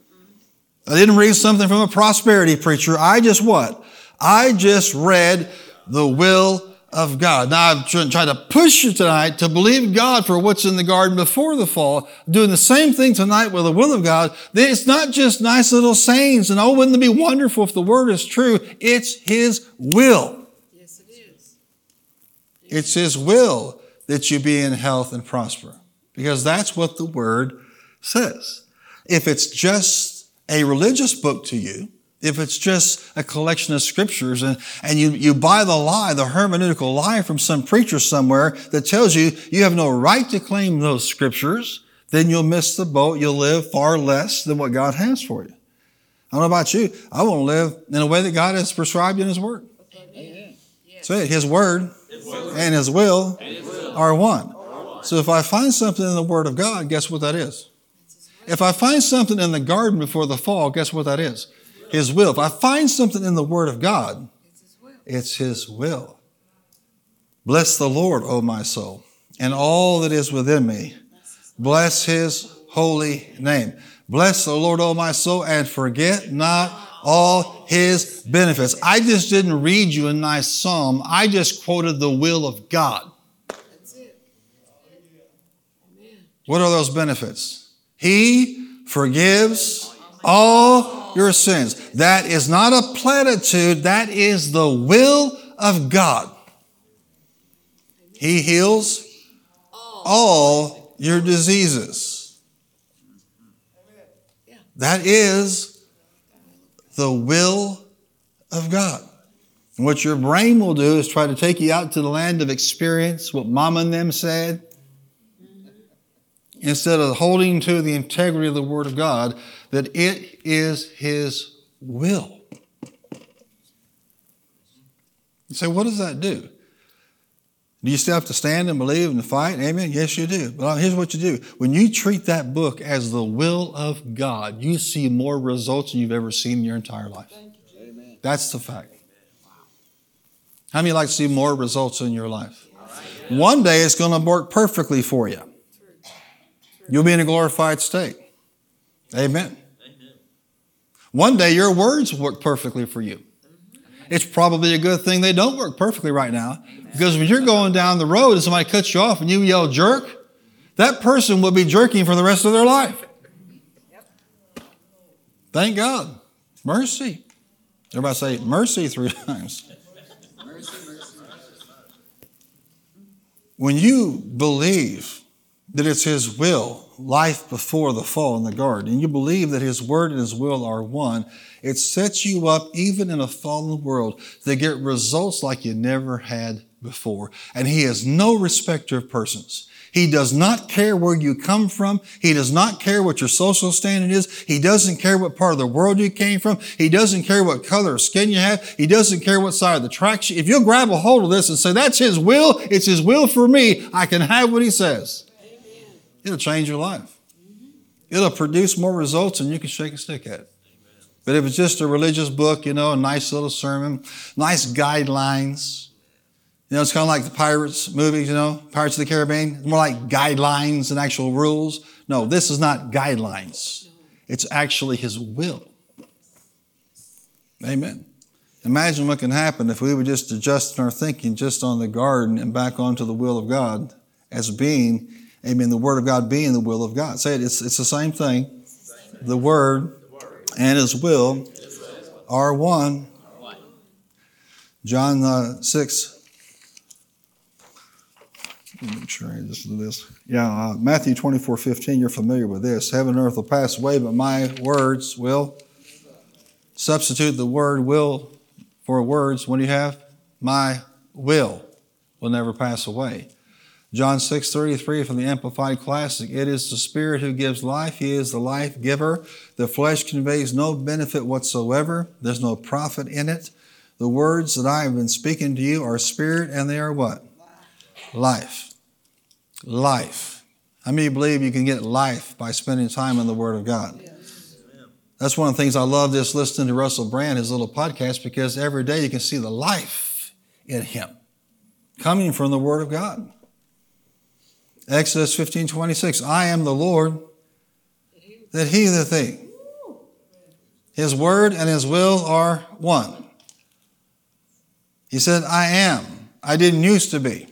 Speaker 1: I didn't read something from a prosperity preacher. I just what? I just read the will of God. Now, I'm trying to push you tonight to believe God for what's in the garden before the fall. Doing the same thing tonight with the will of God. It's not just nice little sayings and, oh, wouldn't it be wonderful if the word is true? It's His will.
Speaker 3: Yes, it is.
Speaker 1: It's His will that you be in health and prosper. Because that's what the Word says. If it's just a religious book to you, if it's just a collection of scriptures and, and you, you buy the lie, the hermeneutical lie from some preacher somewhere that tells you you have no right to claim those scriptures, then you'll miss the boat. You'll live far less than what God has for you. I don't know about you. I want to live in a way that God has prescribed in His Word.
Speaker 3: Amen. Yes.
Speaker 1: So His Word and His will are one. So if I find something in the Word of God, guess what that is? If I find something in the garden before the fall, guess what that is? His will. If I find something in the Word of God, it's His will. Bless the Lord, O my soul, and all that is within me. Bless His holy name. Bless the Lord, O my soul, and forget not all His benefits. I just didn't read you a nice psalm. I just quoted the will of God.
Speaker 3: That's it. Amen.
Speaker 1: What are those benefits? He forgives all your sins. That is not a platitude. That is the will of God. He heals all your diseases. That is the will of God. And what your brain will do is try to take you out to the land of experience, what Mama and them said, instead of holding to the integrity of the Word of God, that it is His will. You say, what does that do? Do you still have to stand and believe and fight? Amen? Yes, you do. But here's what you do. When you treat that book as the will of God, you see more results than you've ever seen in your entire life.
Speaker 2: Amen.
Speaker 1: That's the fact. How many like to see more results in your life? One day it's going to work perfectly for you. You'll be in a glorified state. Amen. One day your words will work perfectly for you. It's probably a good thing they don't work perfectly right now, because when you're going down the road and somebody cuts you off and you yell jerk, that person will be jerking for the rest of their life. Thank God. Mercy. Everybody say mercy three times. When you believe that it's His will, life before the fall in the garden, and you believe that His Word and His will are one, it sets you up, even in a fallen world, to get results like you never had before. And He is no respecter of persons. He does not care where you come from. He does not care what your social standing is. He doesn't care what part of the world you came from. He doesn't care what color of skin you have. He doesn't care what side of the tracks. If you'll grab a hold of this and say, that's His will, it's His will for me, I can have what He says. Amen. It'll change your life. Mm-hmm. It'll produce more results than you can shake a stick at. Amen. But if it's just a religious book, you know, a nice little sermon, nice guidelines, you know, it's kind of like the Pirates movies, you know, Pirates of the Caribbean. It's more like guidelines than actual rules. No, this is not guidelines. It's actually His will. Amen. Imagine what can happen if we would just adjust our thinking just on the garden and back onto the will of God as being, amen, the Word of God being the will of God. Say it, it's, it's the same thing. The Word and His will are one. John uh, six. Make sure I just do this. Yeah, uh, Matthew twenty-four fifteen, you're familiar with this. Heaven and earth will pass away, but my words will. Substitute the word will for words. What do you have? My will will never pass away. John six thirty-three from the Amplified Classic. It is the Spirit who gives life. He is the life giver. The flesh conveys no benefit whatsoever. There's no profit in it. The words that I have been speaking to you are spirit, and they are what? Life. Life. How many believe you can get life by spending time in the Word of God? Yes. That's one of the things I love just listening to Russell Brand, his little podcast, because every day you can see the life in him coming from the Word of God. Exodus fifteen twenty-six, I am the Lord that healeth thee. His Word and His will are one. He said, I am. I didn't used to be.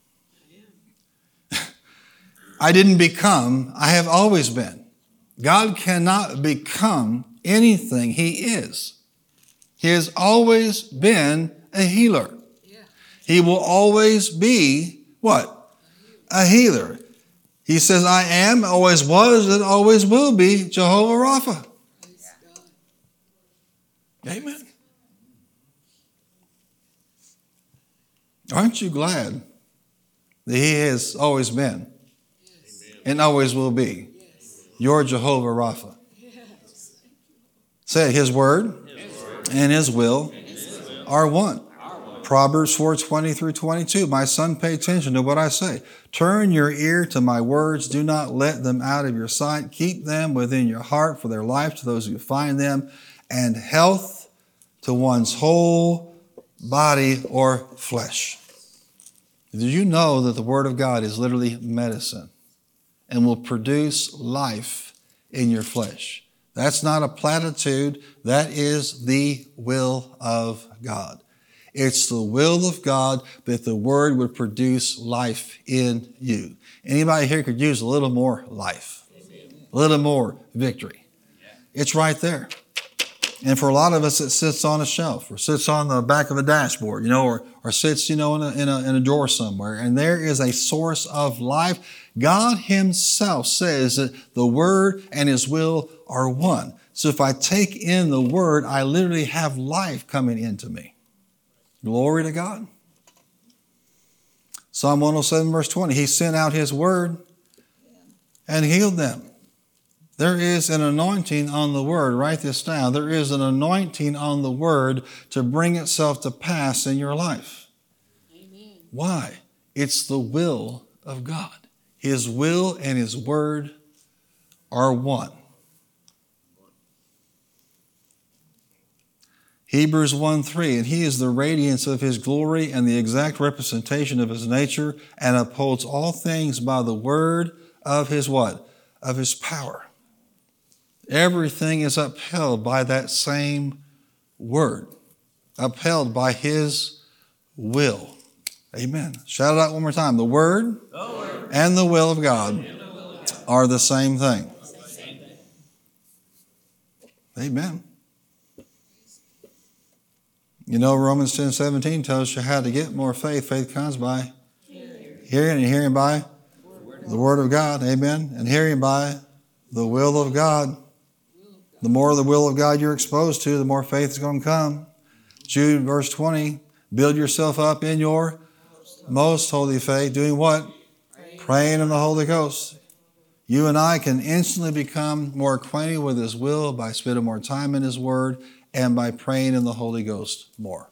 Speaker 1: I didn't become, I have always been. God cannot become anything He is. He has always been a healer. Yeah. He will always be what? A healer. He says, I am, always was, and always will be Jehovah Rapha. Amen. Aren't you glad that He has always been and always will be your Jehovah Rapha? Say it, His word and His will are one. Proverbs four twenty through twenty-two. My son, pay attention to what I say. Turn your ear to my words. Do not let them out of your sight. Keep them within your heart, for their life to those who find them, and health to one's whole body or flesh. Did you know that the Word of God is literally medicine and will produce life in your flesh? That's not a platitude. That is the will of God. It's the will of God that the Word would produce life in you. Anybody here could use a little more life, a little more victory. It's right there. And for a lot of us, it sits on a shelf or sits on the back of a dashboard, you know, or, or sits, you know, in a, in a, in a drawer somewhere. And there is a source of life. God Himself says that the Word and His will are one. So if I take in the Word, I literally have life coming into me. Glory to God. Psalm one oh seven verse twenty, He sent out His word and healed them. There is an anointing on the word. Write this down. There is an anointing on the word to bring itself to pass in your life. Amen. Why? It's the will of God. His will and His word are one. Hebrews one three, and He is the radiance of His glory and the exact representation of His nature, and upholds all things by the word of His what? Of His power. Everything is upheld by that same word, upheld by His will. Amen. Shout it out one more time. The word, the word. And the will of God are the same thing. Amen. You know, Romans ten seventeen tells you how to get more faith. Faith comes by hearing, hearing and hearing by the Word of God. Amen. And hearing by the will of God. The more of the will of God you're exposed to, the more faith is going to come. Jude verse twenty, build yourself up in your most holy faith. Doing what? Praying, Praying in the Holy Ghost. You and I can instantly become more acquainted with His will by spending more time in His Word and by praying in the Holy Ghost more.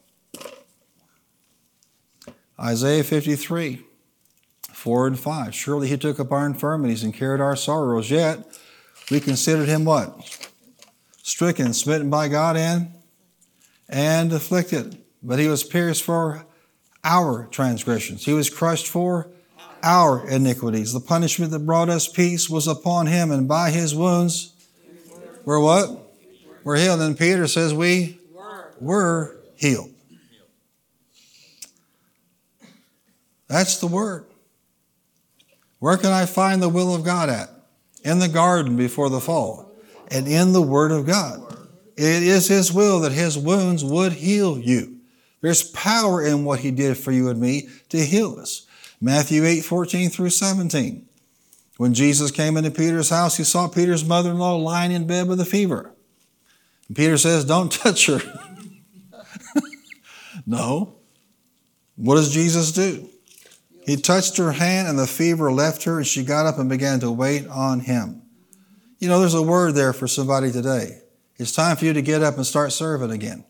Speaker 1: Isaiah fifty-three, four and five. Surely He took up our infirmities and carried our sorrows, yet we considered Him what? Stricken, smitten by God, and, and afflicted. But He was pierced for our transgressions. He was crushed for our iniquities. The punishment that brought us peace was upon Him, and by His wounds we're what? We're healed. And Peter says we were healed. That's the word. Where can I find the will of God at? In the garden before the fall. And in the Word of God. It is His will that His wounds would heal you. There's power in what He did for you and me to heal us. Matthew eight, fourteen through seventeen. When Jesus came into Peter's house, He saw Peter's mother-in-law lying in bed with a fever. And Peter says, don't touch her. No. What does Jesus do? He touched her hand and the fever left her, and she got up and began to wait on Him. You know, there's a word there for somebody today. It's time for you to get up and start serving again.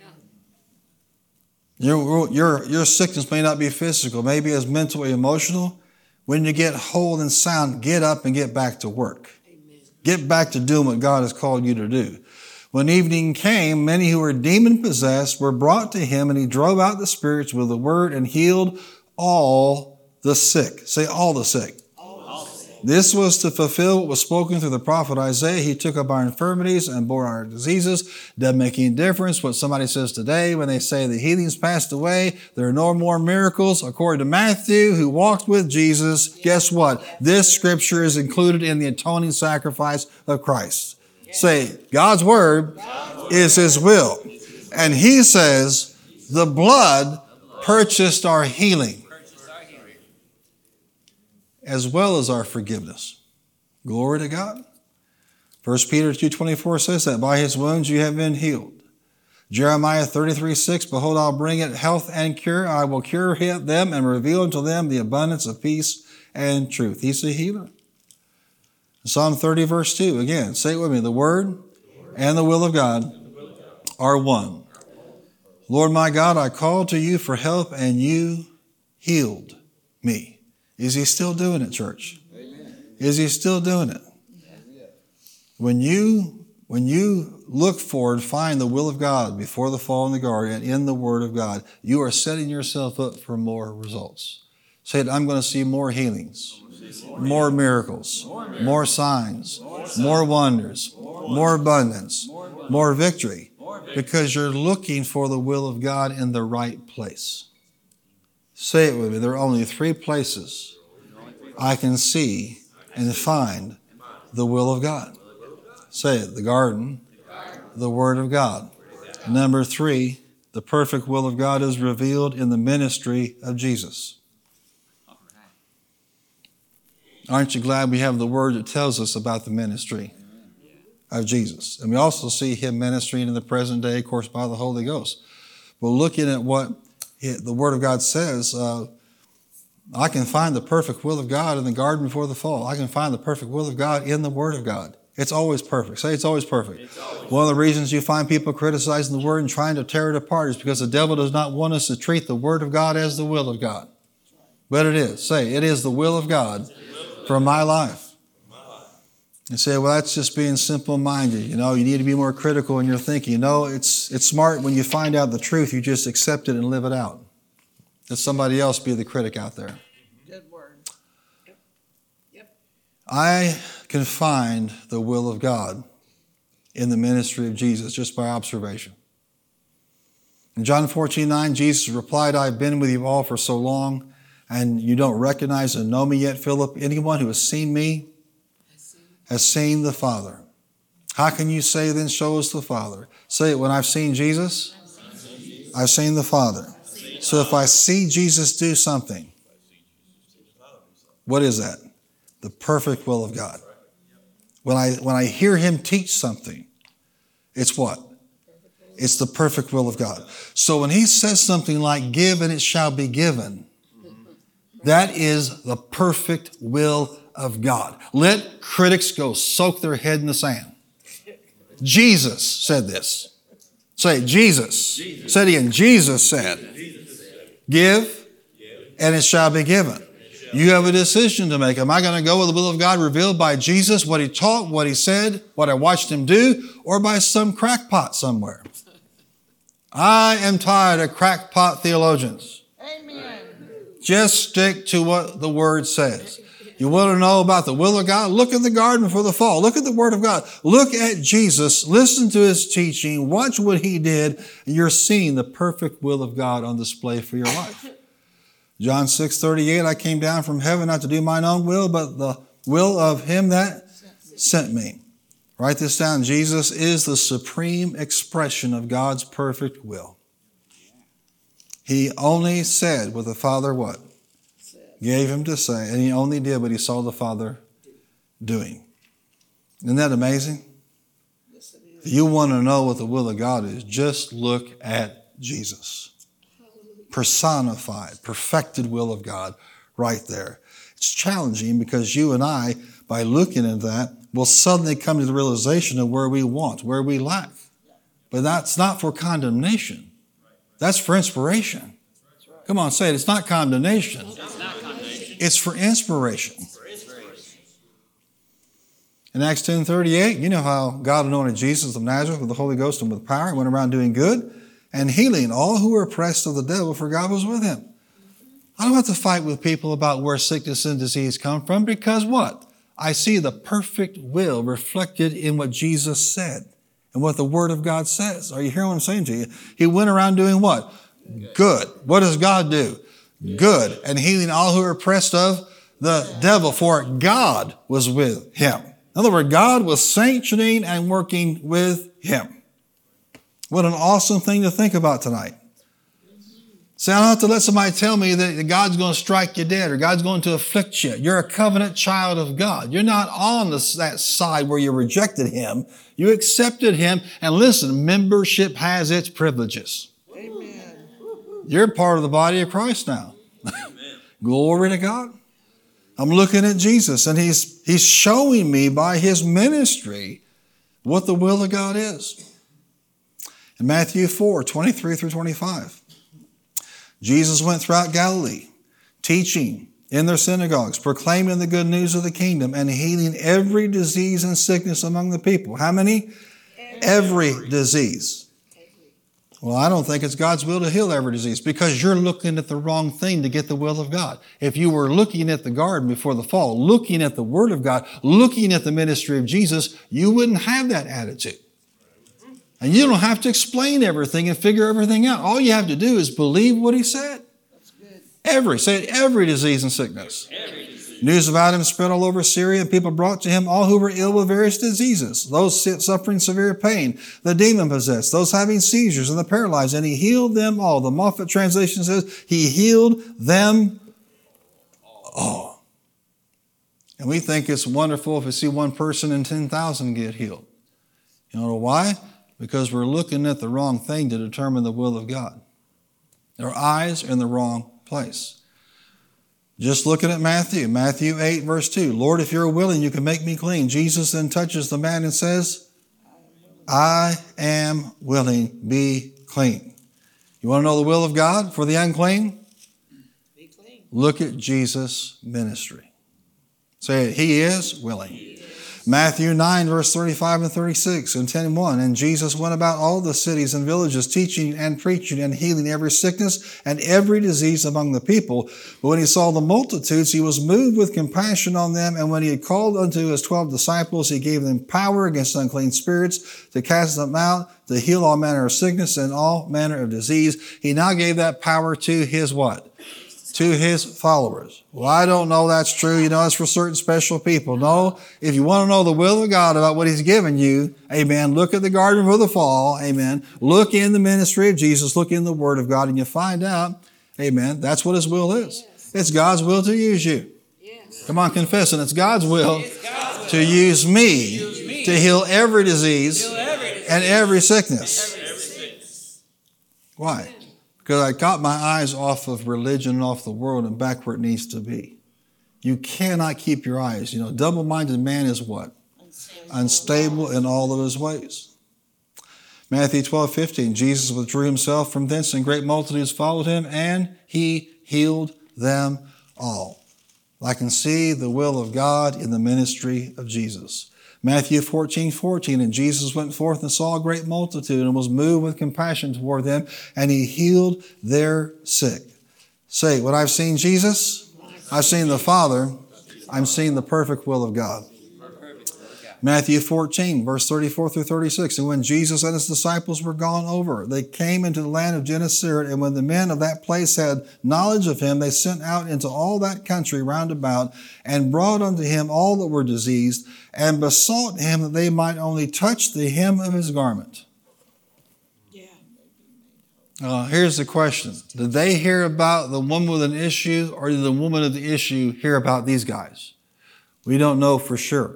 Speaker 1: Your, your, your sickness may not be physical, maybe it's mental or emotional. When you get whole and sound, get up and get back to work. Amen. Get back to doing what God has called you to do. When evening came, many who were demon-possessed were brought to Him, and He drove out the spirits with the word and healed all the sick. Say, all the sick. All the sick. This was to fulfill what was spoken through the prophet Isaiah. He took up our infirmities and bore our diseases. Doesn't make any difference what somebody says today when they say the healing's passed away. There are no more miracles. According to Matthew, who walked with Jesus, guess what? This scripture is included in the atoning sacrifice of Christ. Say, God's word is His will. And He says the blood purchased our healing
Speaker 2: Purchased our healing.
Speaker 1: as well as our forgiveness. Glory to God. First Peter two twenty-four says that by his wounds you have been healed. Jeremiah thirty-three six, behold, I'll bring it health and cure. I will cure them and reveal unto them the abundance of peace and truth. He's a healer. Psalm thirty verse two, again, say it with me. The word and the will of God are one. Lord my God, I called to you for help and you healed me. Is he still doing it, church? Amen. Is he still doing it? Yeah. When you, when you look for and find the will of God before the fall in the garden and in the Word of God, you are setting yourself up for more results. Say it, I'm going to see more healings, more miracles, more signs, more wonders, more abundance, more victory, because you're looking for the will of God in the right place. Say it with me. There are only three places I can see and find the will of God. Say it, the garden, the Word of God. Number three, the perfect will of God is revealed in the ministry of Jesus. Aren't you glad we have the Word that tells us about the ministry of Jesus? And we also see him ministering in the present day, of course, by the Holy Ghost. But looking at what the Word of God says, uh, I can find the perfect will of God in the garden before the fall. I can find the perfect will of God in the Word of God. It's always perfect. Say it's always perfect. It's always One of the reasons you find people criticizing the Word and trying to tear it apart is because the devil does not want us to treat the Word of God as the will of God. But it is. Say, it is the will of God for my life. You say, well, that's just being simple-minded. You know, you need to be more critical in your thinking. No, it's it's smart when you find out the truth, you just accept it and live it out. Let somebody else be the critic out there.
Speaker 3: Good word. Yep. Yep.
Speaker 1: I can find the will of God in the ministry of Jesus just by observation. In John fourteen nine, Jesus replied, I've been with you all for so long, and you don't recognize and know me yet, Philip. Anyone who has seen me has seen the Father. How can you say then, show us the Father? Say it, when I've seen Jesus, I've seen the Father. So if I see Jesus do something, what is that? The perfect will of God. When I, when I hear him teach something, it's what? It's the perfect will of God. So when he says something like, give and it shall be given, that is the perfect will of God. Let critics go soak their head in the sand. Jesus said this. Say, Jesus. Jesus. Say it again. Jesus said, give and it shall be given. You have a decision to make. Am I going to go with the will of God revealed by Jesus, what he taught, what he said, what I watched him do, or by some crackpot somewhere? I am tired of crackpot theologians.
Speaker 3: Amen.
Speaker 1: Just stick to what the Word says. You want to know about the will of God? Look at the garden before the fall. Look at the Word of God. Look at Jesus. Listen to his teaching. Watch what he did. And you're seeing the perfect will of God on display for your life. John six thirty-eight, I came down from heaven not to do mine own will, but the will of him that sent me. Write this down. Jesus is the supreme expression of God's perfect will. He only said what the Father what? Gave him to say, and he only did what he saw the Father doing. Isn't that amazing?
Speaker 3: Yes, it is.
Speaker 1: If you want to know what the will of God is, just look at Jesus. Personified, perfected will of God right there. It's challenging because you and I, by looking at that, will suddenly come to the realization of where we want, where we lack. But that's not for condemnation. That's for inspiration. Come on, say it. It's not condemnation. It's for inspiration. In Acts ten thirty-eight, you know how God anointed Jesus of Nazareth with the Holy Ghost and with power, and went around doing good and healing all who were oppressed of the devil, for God was with him. I don't have to fight with people about where sickness and disease come from, because what? I see the perfect will reflected in what Jesus said and what the Word of God says. Are you hearing what I'm saying to you? He went around doing what? Good. What does God do? Good. And healing all who are oppressed of the devil, for God was with him. In other words, God was sanctioning and working with him. What an awesome thing to think about tonight. See, I don't have to let somebody tell me that God's going to strike you dead or God's going to afflict you. You're a covenant child of God. You're not on the, that side where you rejected Him. You accepted Him. And listen, membership has its privileges.
Speaker 3: Amen.
Speaker 1: You're part of the body of Christ now. Glory to God. I'm looking at Jesus, and He's, He's showing me by His ministry what the will of God is. In Matthew four, twenty-three through twenty-five. Jesus went throughout Galilee, teaching in their synagogues, proclaiming the good news of the kingdom, and healing every disease and sickness among the people. How many? Every, every disease. Well, I don't think it's God's will to heal every disease because you're looking at the wrong thing to get the will of God. If you were looking at the garden before the fall, looking at the Word of God, looking at the ministry of Jesus, you wouldn't have that attitude. And you don't have to explain everything and figure everything out. All you have to do is believe what He said.
Speaker 3: That's good.
Speaker 1: Every, say it, every disease and sickness.
Speaker 2: Every disease.
Speaker 1: News about Him spread all over Syria, and people brought to Him all who were ill with various diseases, those suffering severe pain, the demon-possessed, those having seizures, and the paralyzed, and He healed them all. The Moffat translation says, He healed them all. And we think it's wonderful if we see one person and ten thousand get healed. You know why? Because we're looking at the wrong thing to determine the will of God. Our eyes are in the wrong place. Just looking at Matthew, Matthew eight, verse two. Lord, if you're willing, you can make me clean. Jesus then touches the man and says, I am willing, be clean. You want to know the will of God for the unclean?
Speaker 3: Be clean.
Speaker 1: Look at Jesus' ministry. Say it, He is willing. Matthew nine, verse thirty-five and thirty-six and ten and one. And Jesus went about all the cities and villages, teaching and preaching and healing every sickness and every disease among the people. But when He saw the multitudes, He was moved with compassion on them. And when He had called unto His twelve disciples, He gave them power against unclean spirits to cast them out, to heal all manner of sickness and all manner of disease. He now gave that power to His what? To His followers. Well, I don't know that's true. You know, that's for certain special people. No, if you want to know the will of God about what He's given you, amen, look at the garden for the fall, amen. Look in the ministry of Jesus, look in the Word of God, and you find out, amen, that's what His will is. It's God's will to use you.
Speaker 3: Yes.
Speaker 1: Come on, confess it. It's God's will
Speaker 2: It's God's will
Speaker 1: to use me,
Speaker 2: use me
Speaker 1: to heal every disease
Speaker 2: Heal every disease.
Speaker 1: and every sickness.
Speaker 2: Every sickness.
Speaker 1: Why? Because I got my eyes off of religion and off the world and back where it needs to be. You cannot keep your eyes. You know, double-minded man is what?
Speaker 3: Unstable.
Speaker 1: Unstable in all of his ways. Matthew twelve, fifteen, Jesus withdrew Himself from thence, and great multitudes followed Him, and He healed them all. I can see the will of God in the ministry of Jesus. Matthew fourteen, fourteen, and Jesus went forth and saw a great multitude and was moved with compassion toward them, and He healed their sick. Say, when I've seen Jesus, I've seen the Father, I'm seeing the perfect will of God. Matthew fourteen, verse thirty-four through thirty-six. And when Jesus and His disciples were gone over, they came into the land of Gennesaret. And when the men of that place had knowledge of Him, they sent out into all that country round about and brought unto Him all that were diseased and besought Him that they might only touch the hem of His garment.
Speaker 3: Yeah.
Speaker 1: Uh, here's the question. Did they hear about the woman with an issue, or did the woman of the issue hear about these guys? We don't know for sure.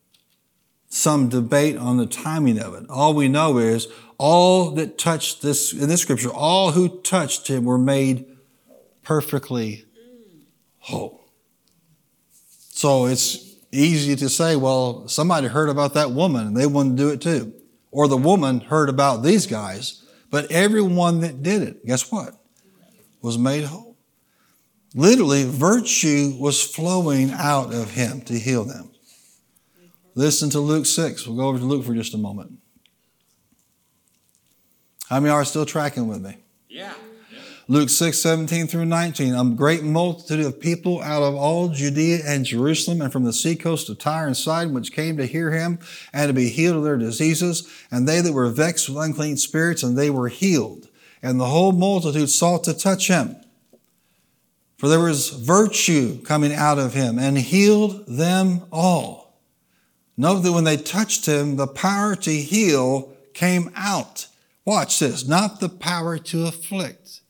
Speaker 1: Some debate on the timing of it. All we know is all that touched this, in this scripture, all who touched Him were made perfectly whole. So it's easy to say, well, somebody heard about that woman and they wanted to do it too. Or the woman heard about these guys, but everyone that did it, guess what? Was made whole. Literally, virtue was flowing out of Him to heal them. Listen to Luke six. We'll go over to Luke for just a moment. How many are still tracking with me?
Speaker 2: Yeah.
Speaker 1: Luke six, seventeen through nineteen. A great multitude of people out of all Judea and Jerusalem and from the seacoast of Tyre and Sidon, which came to hear Him and to be healed of their diseases. And they that were vexed with unclean spirits, and they were healed. And the whole multitude sought to touch Him. For there was virtue coming out of Him, and healed them all. Note that when they touched Him, the power to heal came out. Watch this. Not the power to afflict.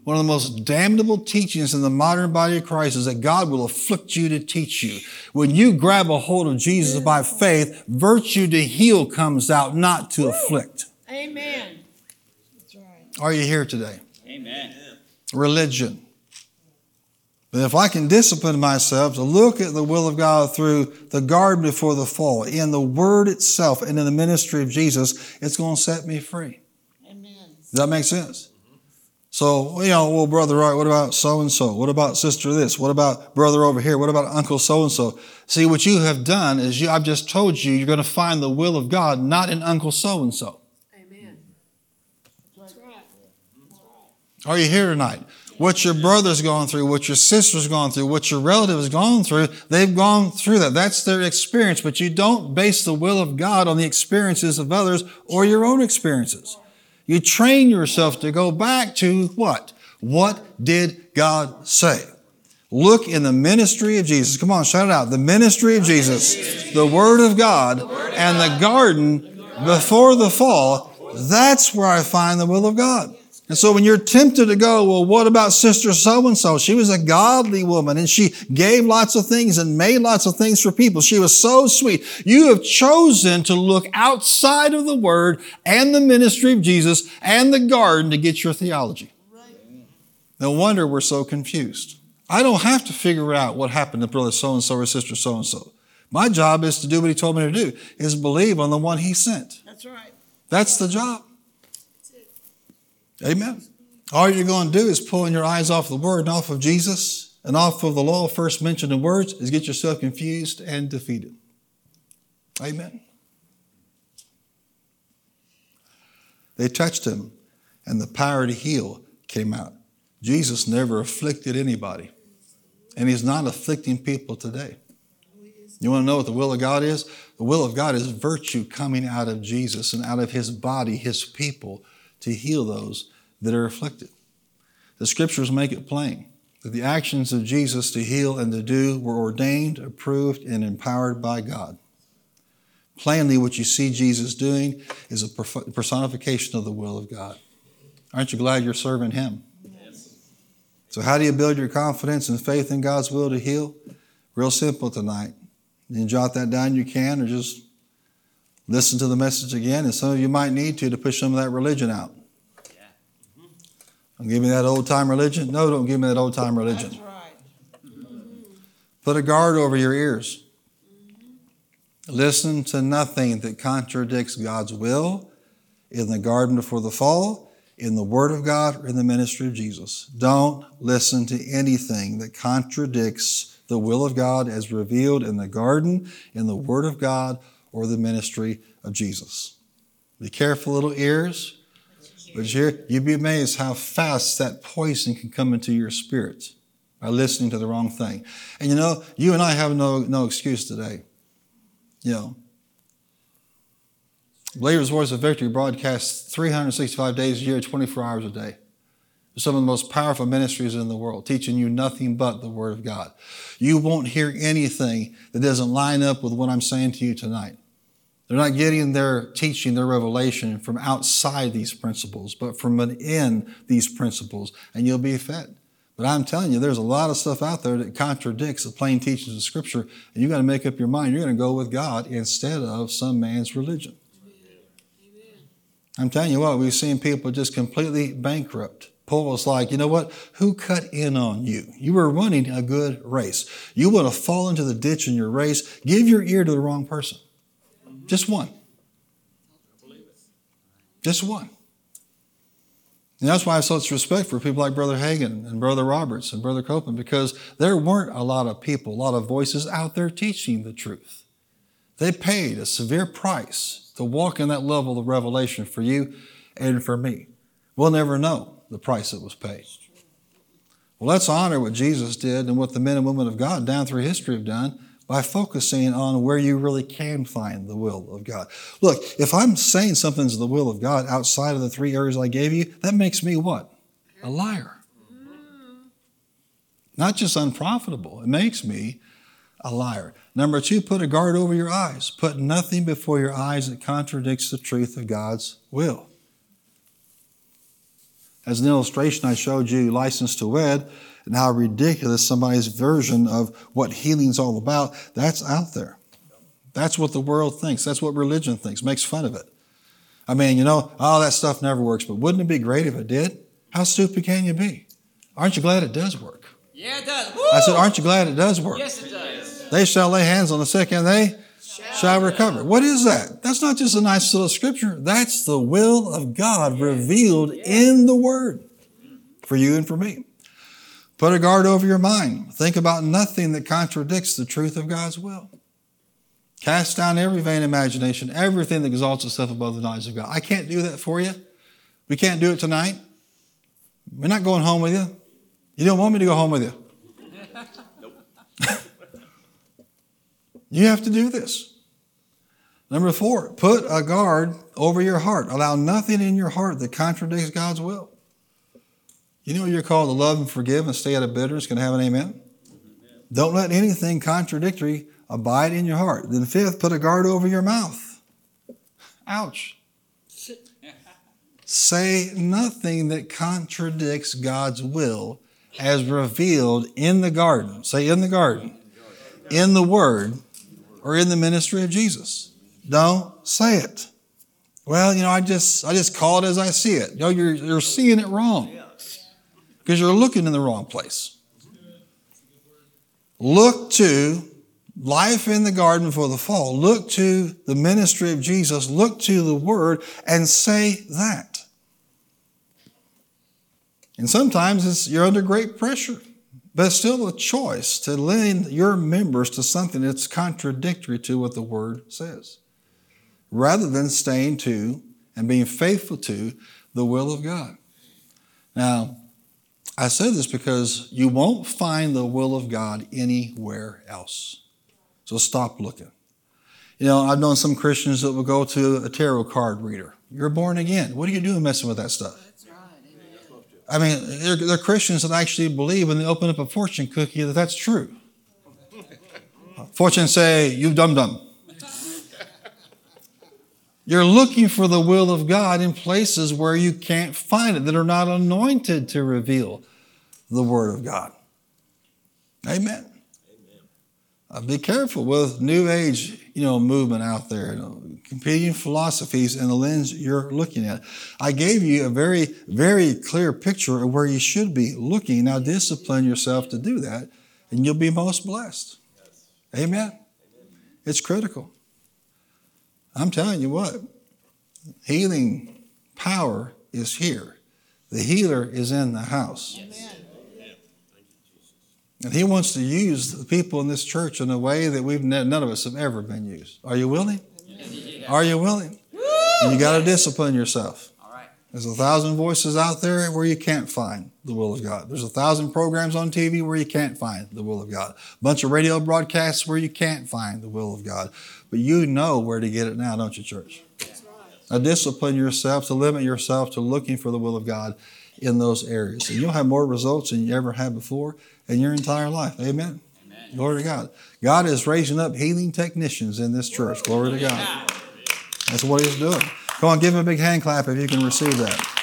Speaker 1: One of the most damnable teachings in the modern body of Christ is that God will afflict you to teach you. When you grab a hold of Jesus by faith, virtue to heal comes out, not to afflict.
Speaker 3: Amen. That's right.
Speaker 1: Are you here today?
Speaker 2: Amen.
Speaker 1: Religion. But if I can discipline myself to look at the will of God through the garden before the fall, in the Word itself and in the ministry of Jesus, it's going to set me free.
Speaker 3: Amen.
Speaker 1: Does that make sense? So, you know, well, Brother Wright, what about so-and-so? What about sister this? What about brother over here? What about uncle so-and-so? See, what you have done is you, I've just told you, you're going to find the will of God, not in uncle so-and-so.
Speaker 3: Amen. That's right. That's right.
Speaker 1: Are you here tonight? What your brother's gone through, what your sister's gone through, what your relative has gone through, they've gone through that. That's their experience. But you don't base the will of God on the experiences of others or your own experiences. You train yourself to go back to what? What did God say? Look in the ministry of Jesus. Come on, shout it out. The ministry of Jesus, the Word of God, and the garden before the fall. That's where I find the will of God. And so when you're tempted to go, well, what about sister so-and-so? She was a godly woman and she gave lots of things and made lots of things for people. She was so sweet. You have chosen to look outside of the Word and the ministry of Jesus and the garden to get your theology. No wonder we're so confused. I don't have to figure out what happened to brother so-and-so or sister so-and-so. My job is to do what he told me to do, is believe on the one he sent.
Speaker 3: That's right.
Speaker 1: That's the job. Amen. All you're going to do is pulling your eyes off the Word and off of Jesus and off of the law first mentioned in words is get yourself confused and defeated. Amen. They touched him and the power to heal came out. Jesus never afflicted anybody. And he's not afflicting people today. You want to know what the will of God is? The will of God is virtue coming out of Jesus and out of his body, his people, to heal those that are afflicted. The scriptures make it plain that the actions of Jesus to heal and to do were ordained, approved, and empowered by God. Plainly, what you see Jesus doing is a personification of the will of God. Aren't you glad you're serving him? Yes. So how do you build your confidence and faith in God's will to heal? Real simple tonight. You can jot that down, you can, or just listen to the message again, and some of you might need to to push some of that religion out. Yeah. Mm-hmm. Don't give me that old-time religion. No, don't give me that old-time religion.
Speaker 3: That's right.
Speaker 1: Put a guard over your ears. Mm-hmm. Listen to nothing that contradicts God's will in the garden before the fall, in the Word of God, or in the ministry of Jesus. Don't listen to anything that contradicts the will of God as revealed in the garden, in the Word of God, or the ministry of Jesus. Be careful, little ears. But here, you'd be amazed how fast that poison can come into your spirit by listening to the wrong thing. And you know, you and I have no, no excuse today. You know, Believer's Voice of Victory broadcasts three hundred sixty-five days a year, twenty-four hours a day. Some of the most powerful ministries in the world, teaching you nothing but the Word of God. You won't hear anything that doesn't line up with what I'm saying to you tonight. They're not getting their teaching, their revelation from outside these principles, but from within these principles, and you'll be fed. But I'm telling you, there's a lot of stuff out there that contradicts the plain teachings of Scripture, and you've got to make up your mind. You're going to go with God instead of some man's religion. Amen. I'm telling you what, we've seen people just completely bankrupt. Paul was like, you know what? Who cut in on you? You were running a good race. You want to fall into the ditch in your race, give your ear to the wrong person. Just one. Just one. And that's why I have such respect for people like Brother Hagin and Brother Roberts and Brother Copeland, because there weren't a lot of people, a lot of voices out there teaching the truth. They paid a severe price to walk in that level of revelation for you and for me. We'll never know the price that was paid. Well, let's honor what Jesus did and what the men and women of God down through history have done by focusing on where you really can find the will of God. Look, if I'm saying something's the will of God outside of the three areas I gave you, that makes me what? A liar. Not just unprofitable. It makes me a liar. Number two, put a guard over your eyes. Put nothing before your eyes that contradicts the truth of God's will. As an illustration, I showed you License to Wed and how ridiculous somebody's version of what healing's all about. That's out there. That's what the world thinks. That's what religion thinks, makes fun of it. I mean, you know, oh, that stuff never works, but wouldn't it be great if it did? How stupid can you be? Aren't you glad it does work?
Speaker 2: Yeah, it does. Woo!
Speaker 1: I said, aren't you glad it does work?
Speaker 2: Yes, it does.
Speaker 1: They shall lay hands on the sick and they shall, shall recover. What is that? That's not just a nice little scripture. That's the will of God revealed in the Word for you and for me. Put a guard over your mind. Think about nothing that contradicts the truth of God's will. Cast down every vain imagination, everything that exalts itself above the knowledge of God. I can't do that for you. We can't do it tonight. We're not going home with you. You don't want me to go home with you. You have to do this. Number four, put a guard over your heart. Allow nothing in your heart that contradicts God's will. You know you're called to love and forgive and stay out of bitterness. Can I have an amen? Don't let anything contradictory abide in your heart. Then fifth, put a guard over your mouth. Ouch. Say nothing that contradicts God's will as revealed in the garden. Say in the garden. In the Word or in the ministry of Jesus. Don't say it. Well, you know, I just I just call it as I see it. You know, you're, you're seeing it wrong because you're looking in the wrong place. Look to life in the garden before the fall. Look to the ministry of Jesus. Look to the Word and say that. And sometimes it's, you're under great pressure, but it's still a choice to lend your members to something that's contradictory to what the Word says, rather than staying to and being faithful to the will of God. Now, I say this because you won't find the will of God anywhere else. So stop looking. You know, I've known some Christians that will go to a tarot card reader. You're born again. What are you doing messing with that stuff? I mean, they're, they're Christians that actually believe when they open up a fortune cookie that that's true. Fortune say, you dum-dum. You're looking for the will of God in places where you can't find it, that are not anointed to reveal the Word of God. Amen. Uh, be careful with New Age, you know, movement out there, you know, competing philosophies and the lens you're looking at. I gave you a very, very clear picture of where you should be looking. Now discipline yourself to do that, and you'll be most blessed. Yes. Amen. Amen. It's critical. I'm telling you what, healing power is here. The healer is in the house. Yes. And he wants to use the people in this church in a way that we've none of us have ever been used. Are you willing? Yeah. Are you willing? Woo! And you got to discipline yourself. All right. There's a thousand voices out there where you can't find the will of God. There's a thousand programs on T V where you can't find the will of God. A bunch of radio broadcasts where you can't find the will of God. But you know where to get it now, don't you, church? That's right. Now discipline yourself to limit yourself to looking for the will of God in those areas. And you'll have more results than you ever had before in your entire life. Amen. Amen. Glory to God. God is raising up healing technicians in this church. Glory to God. That's what He's doing. Come on, give Him a big hand clap if you can receive that.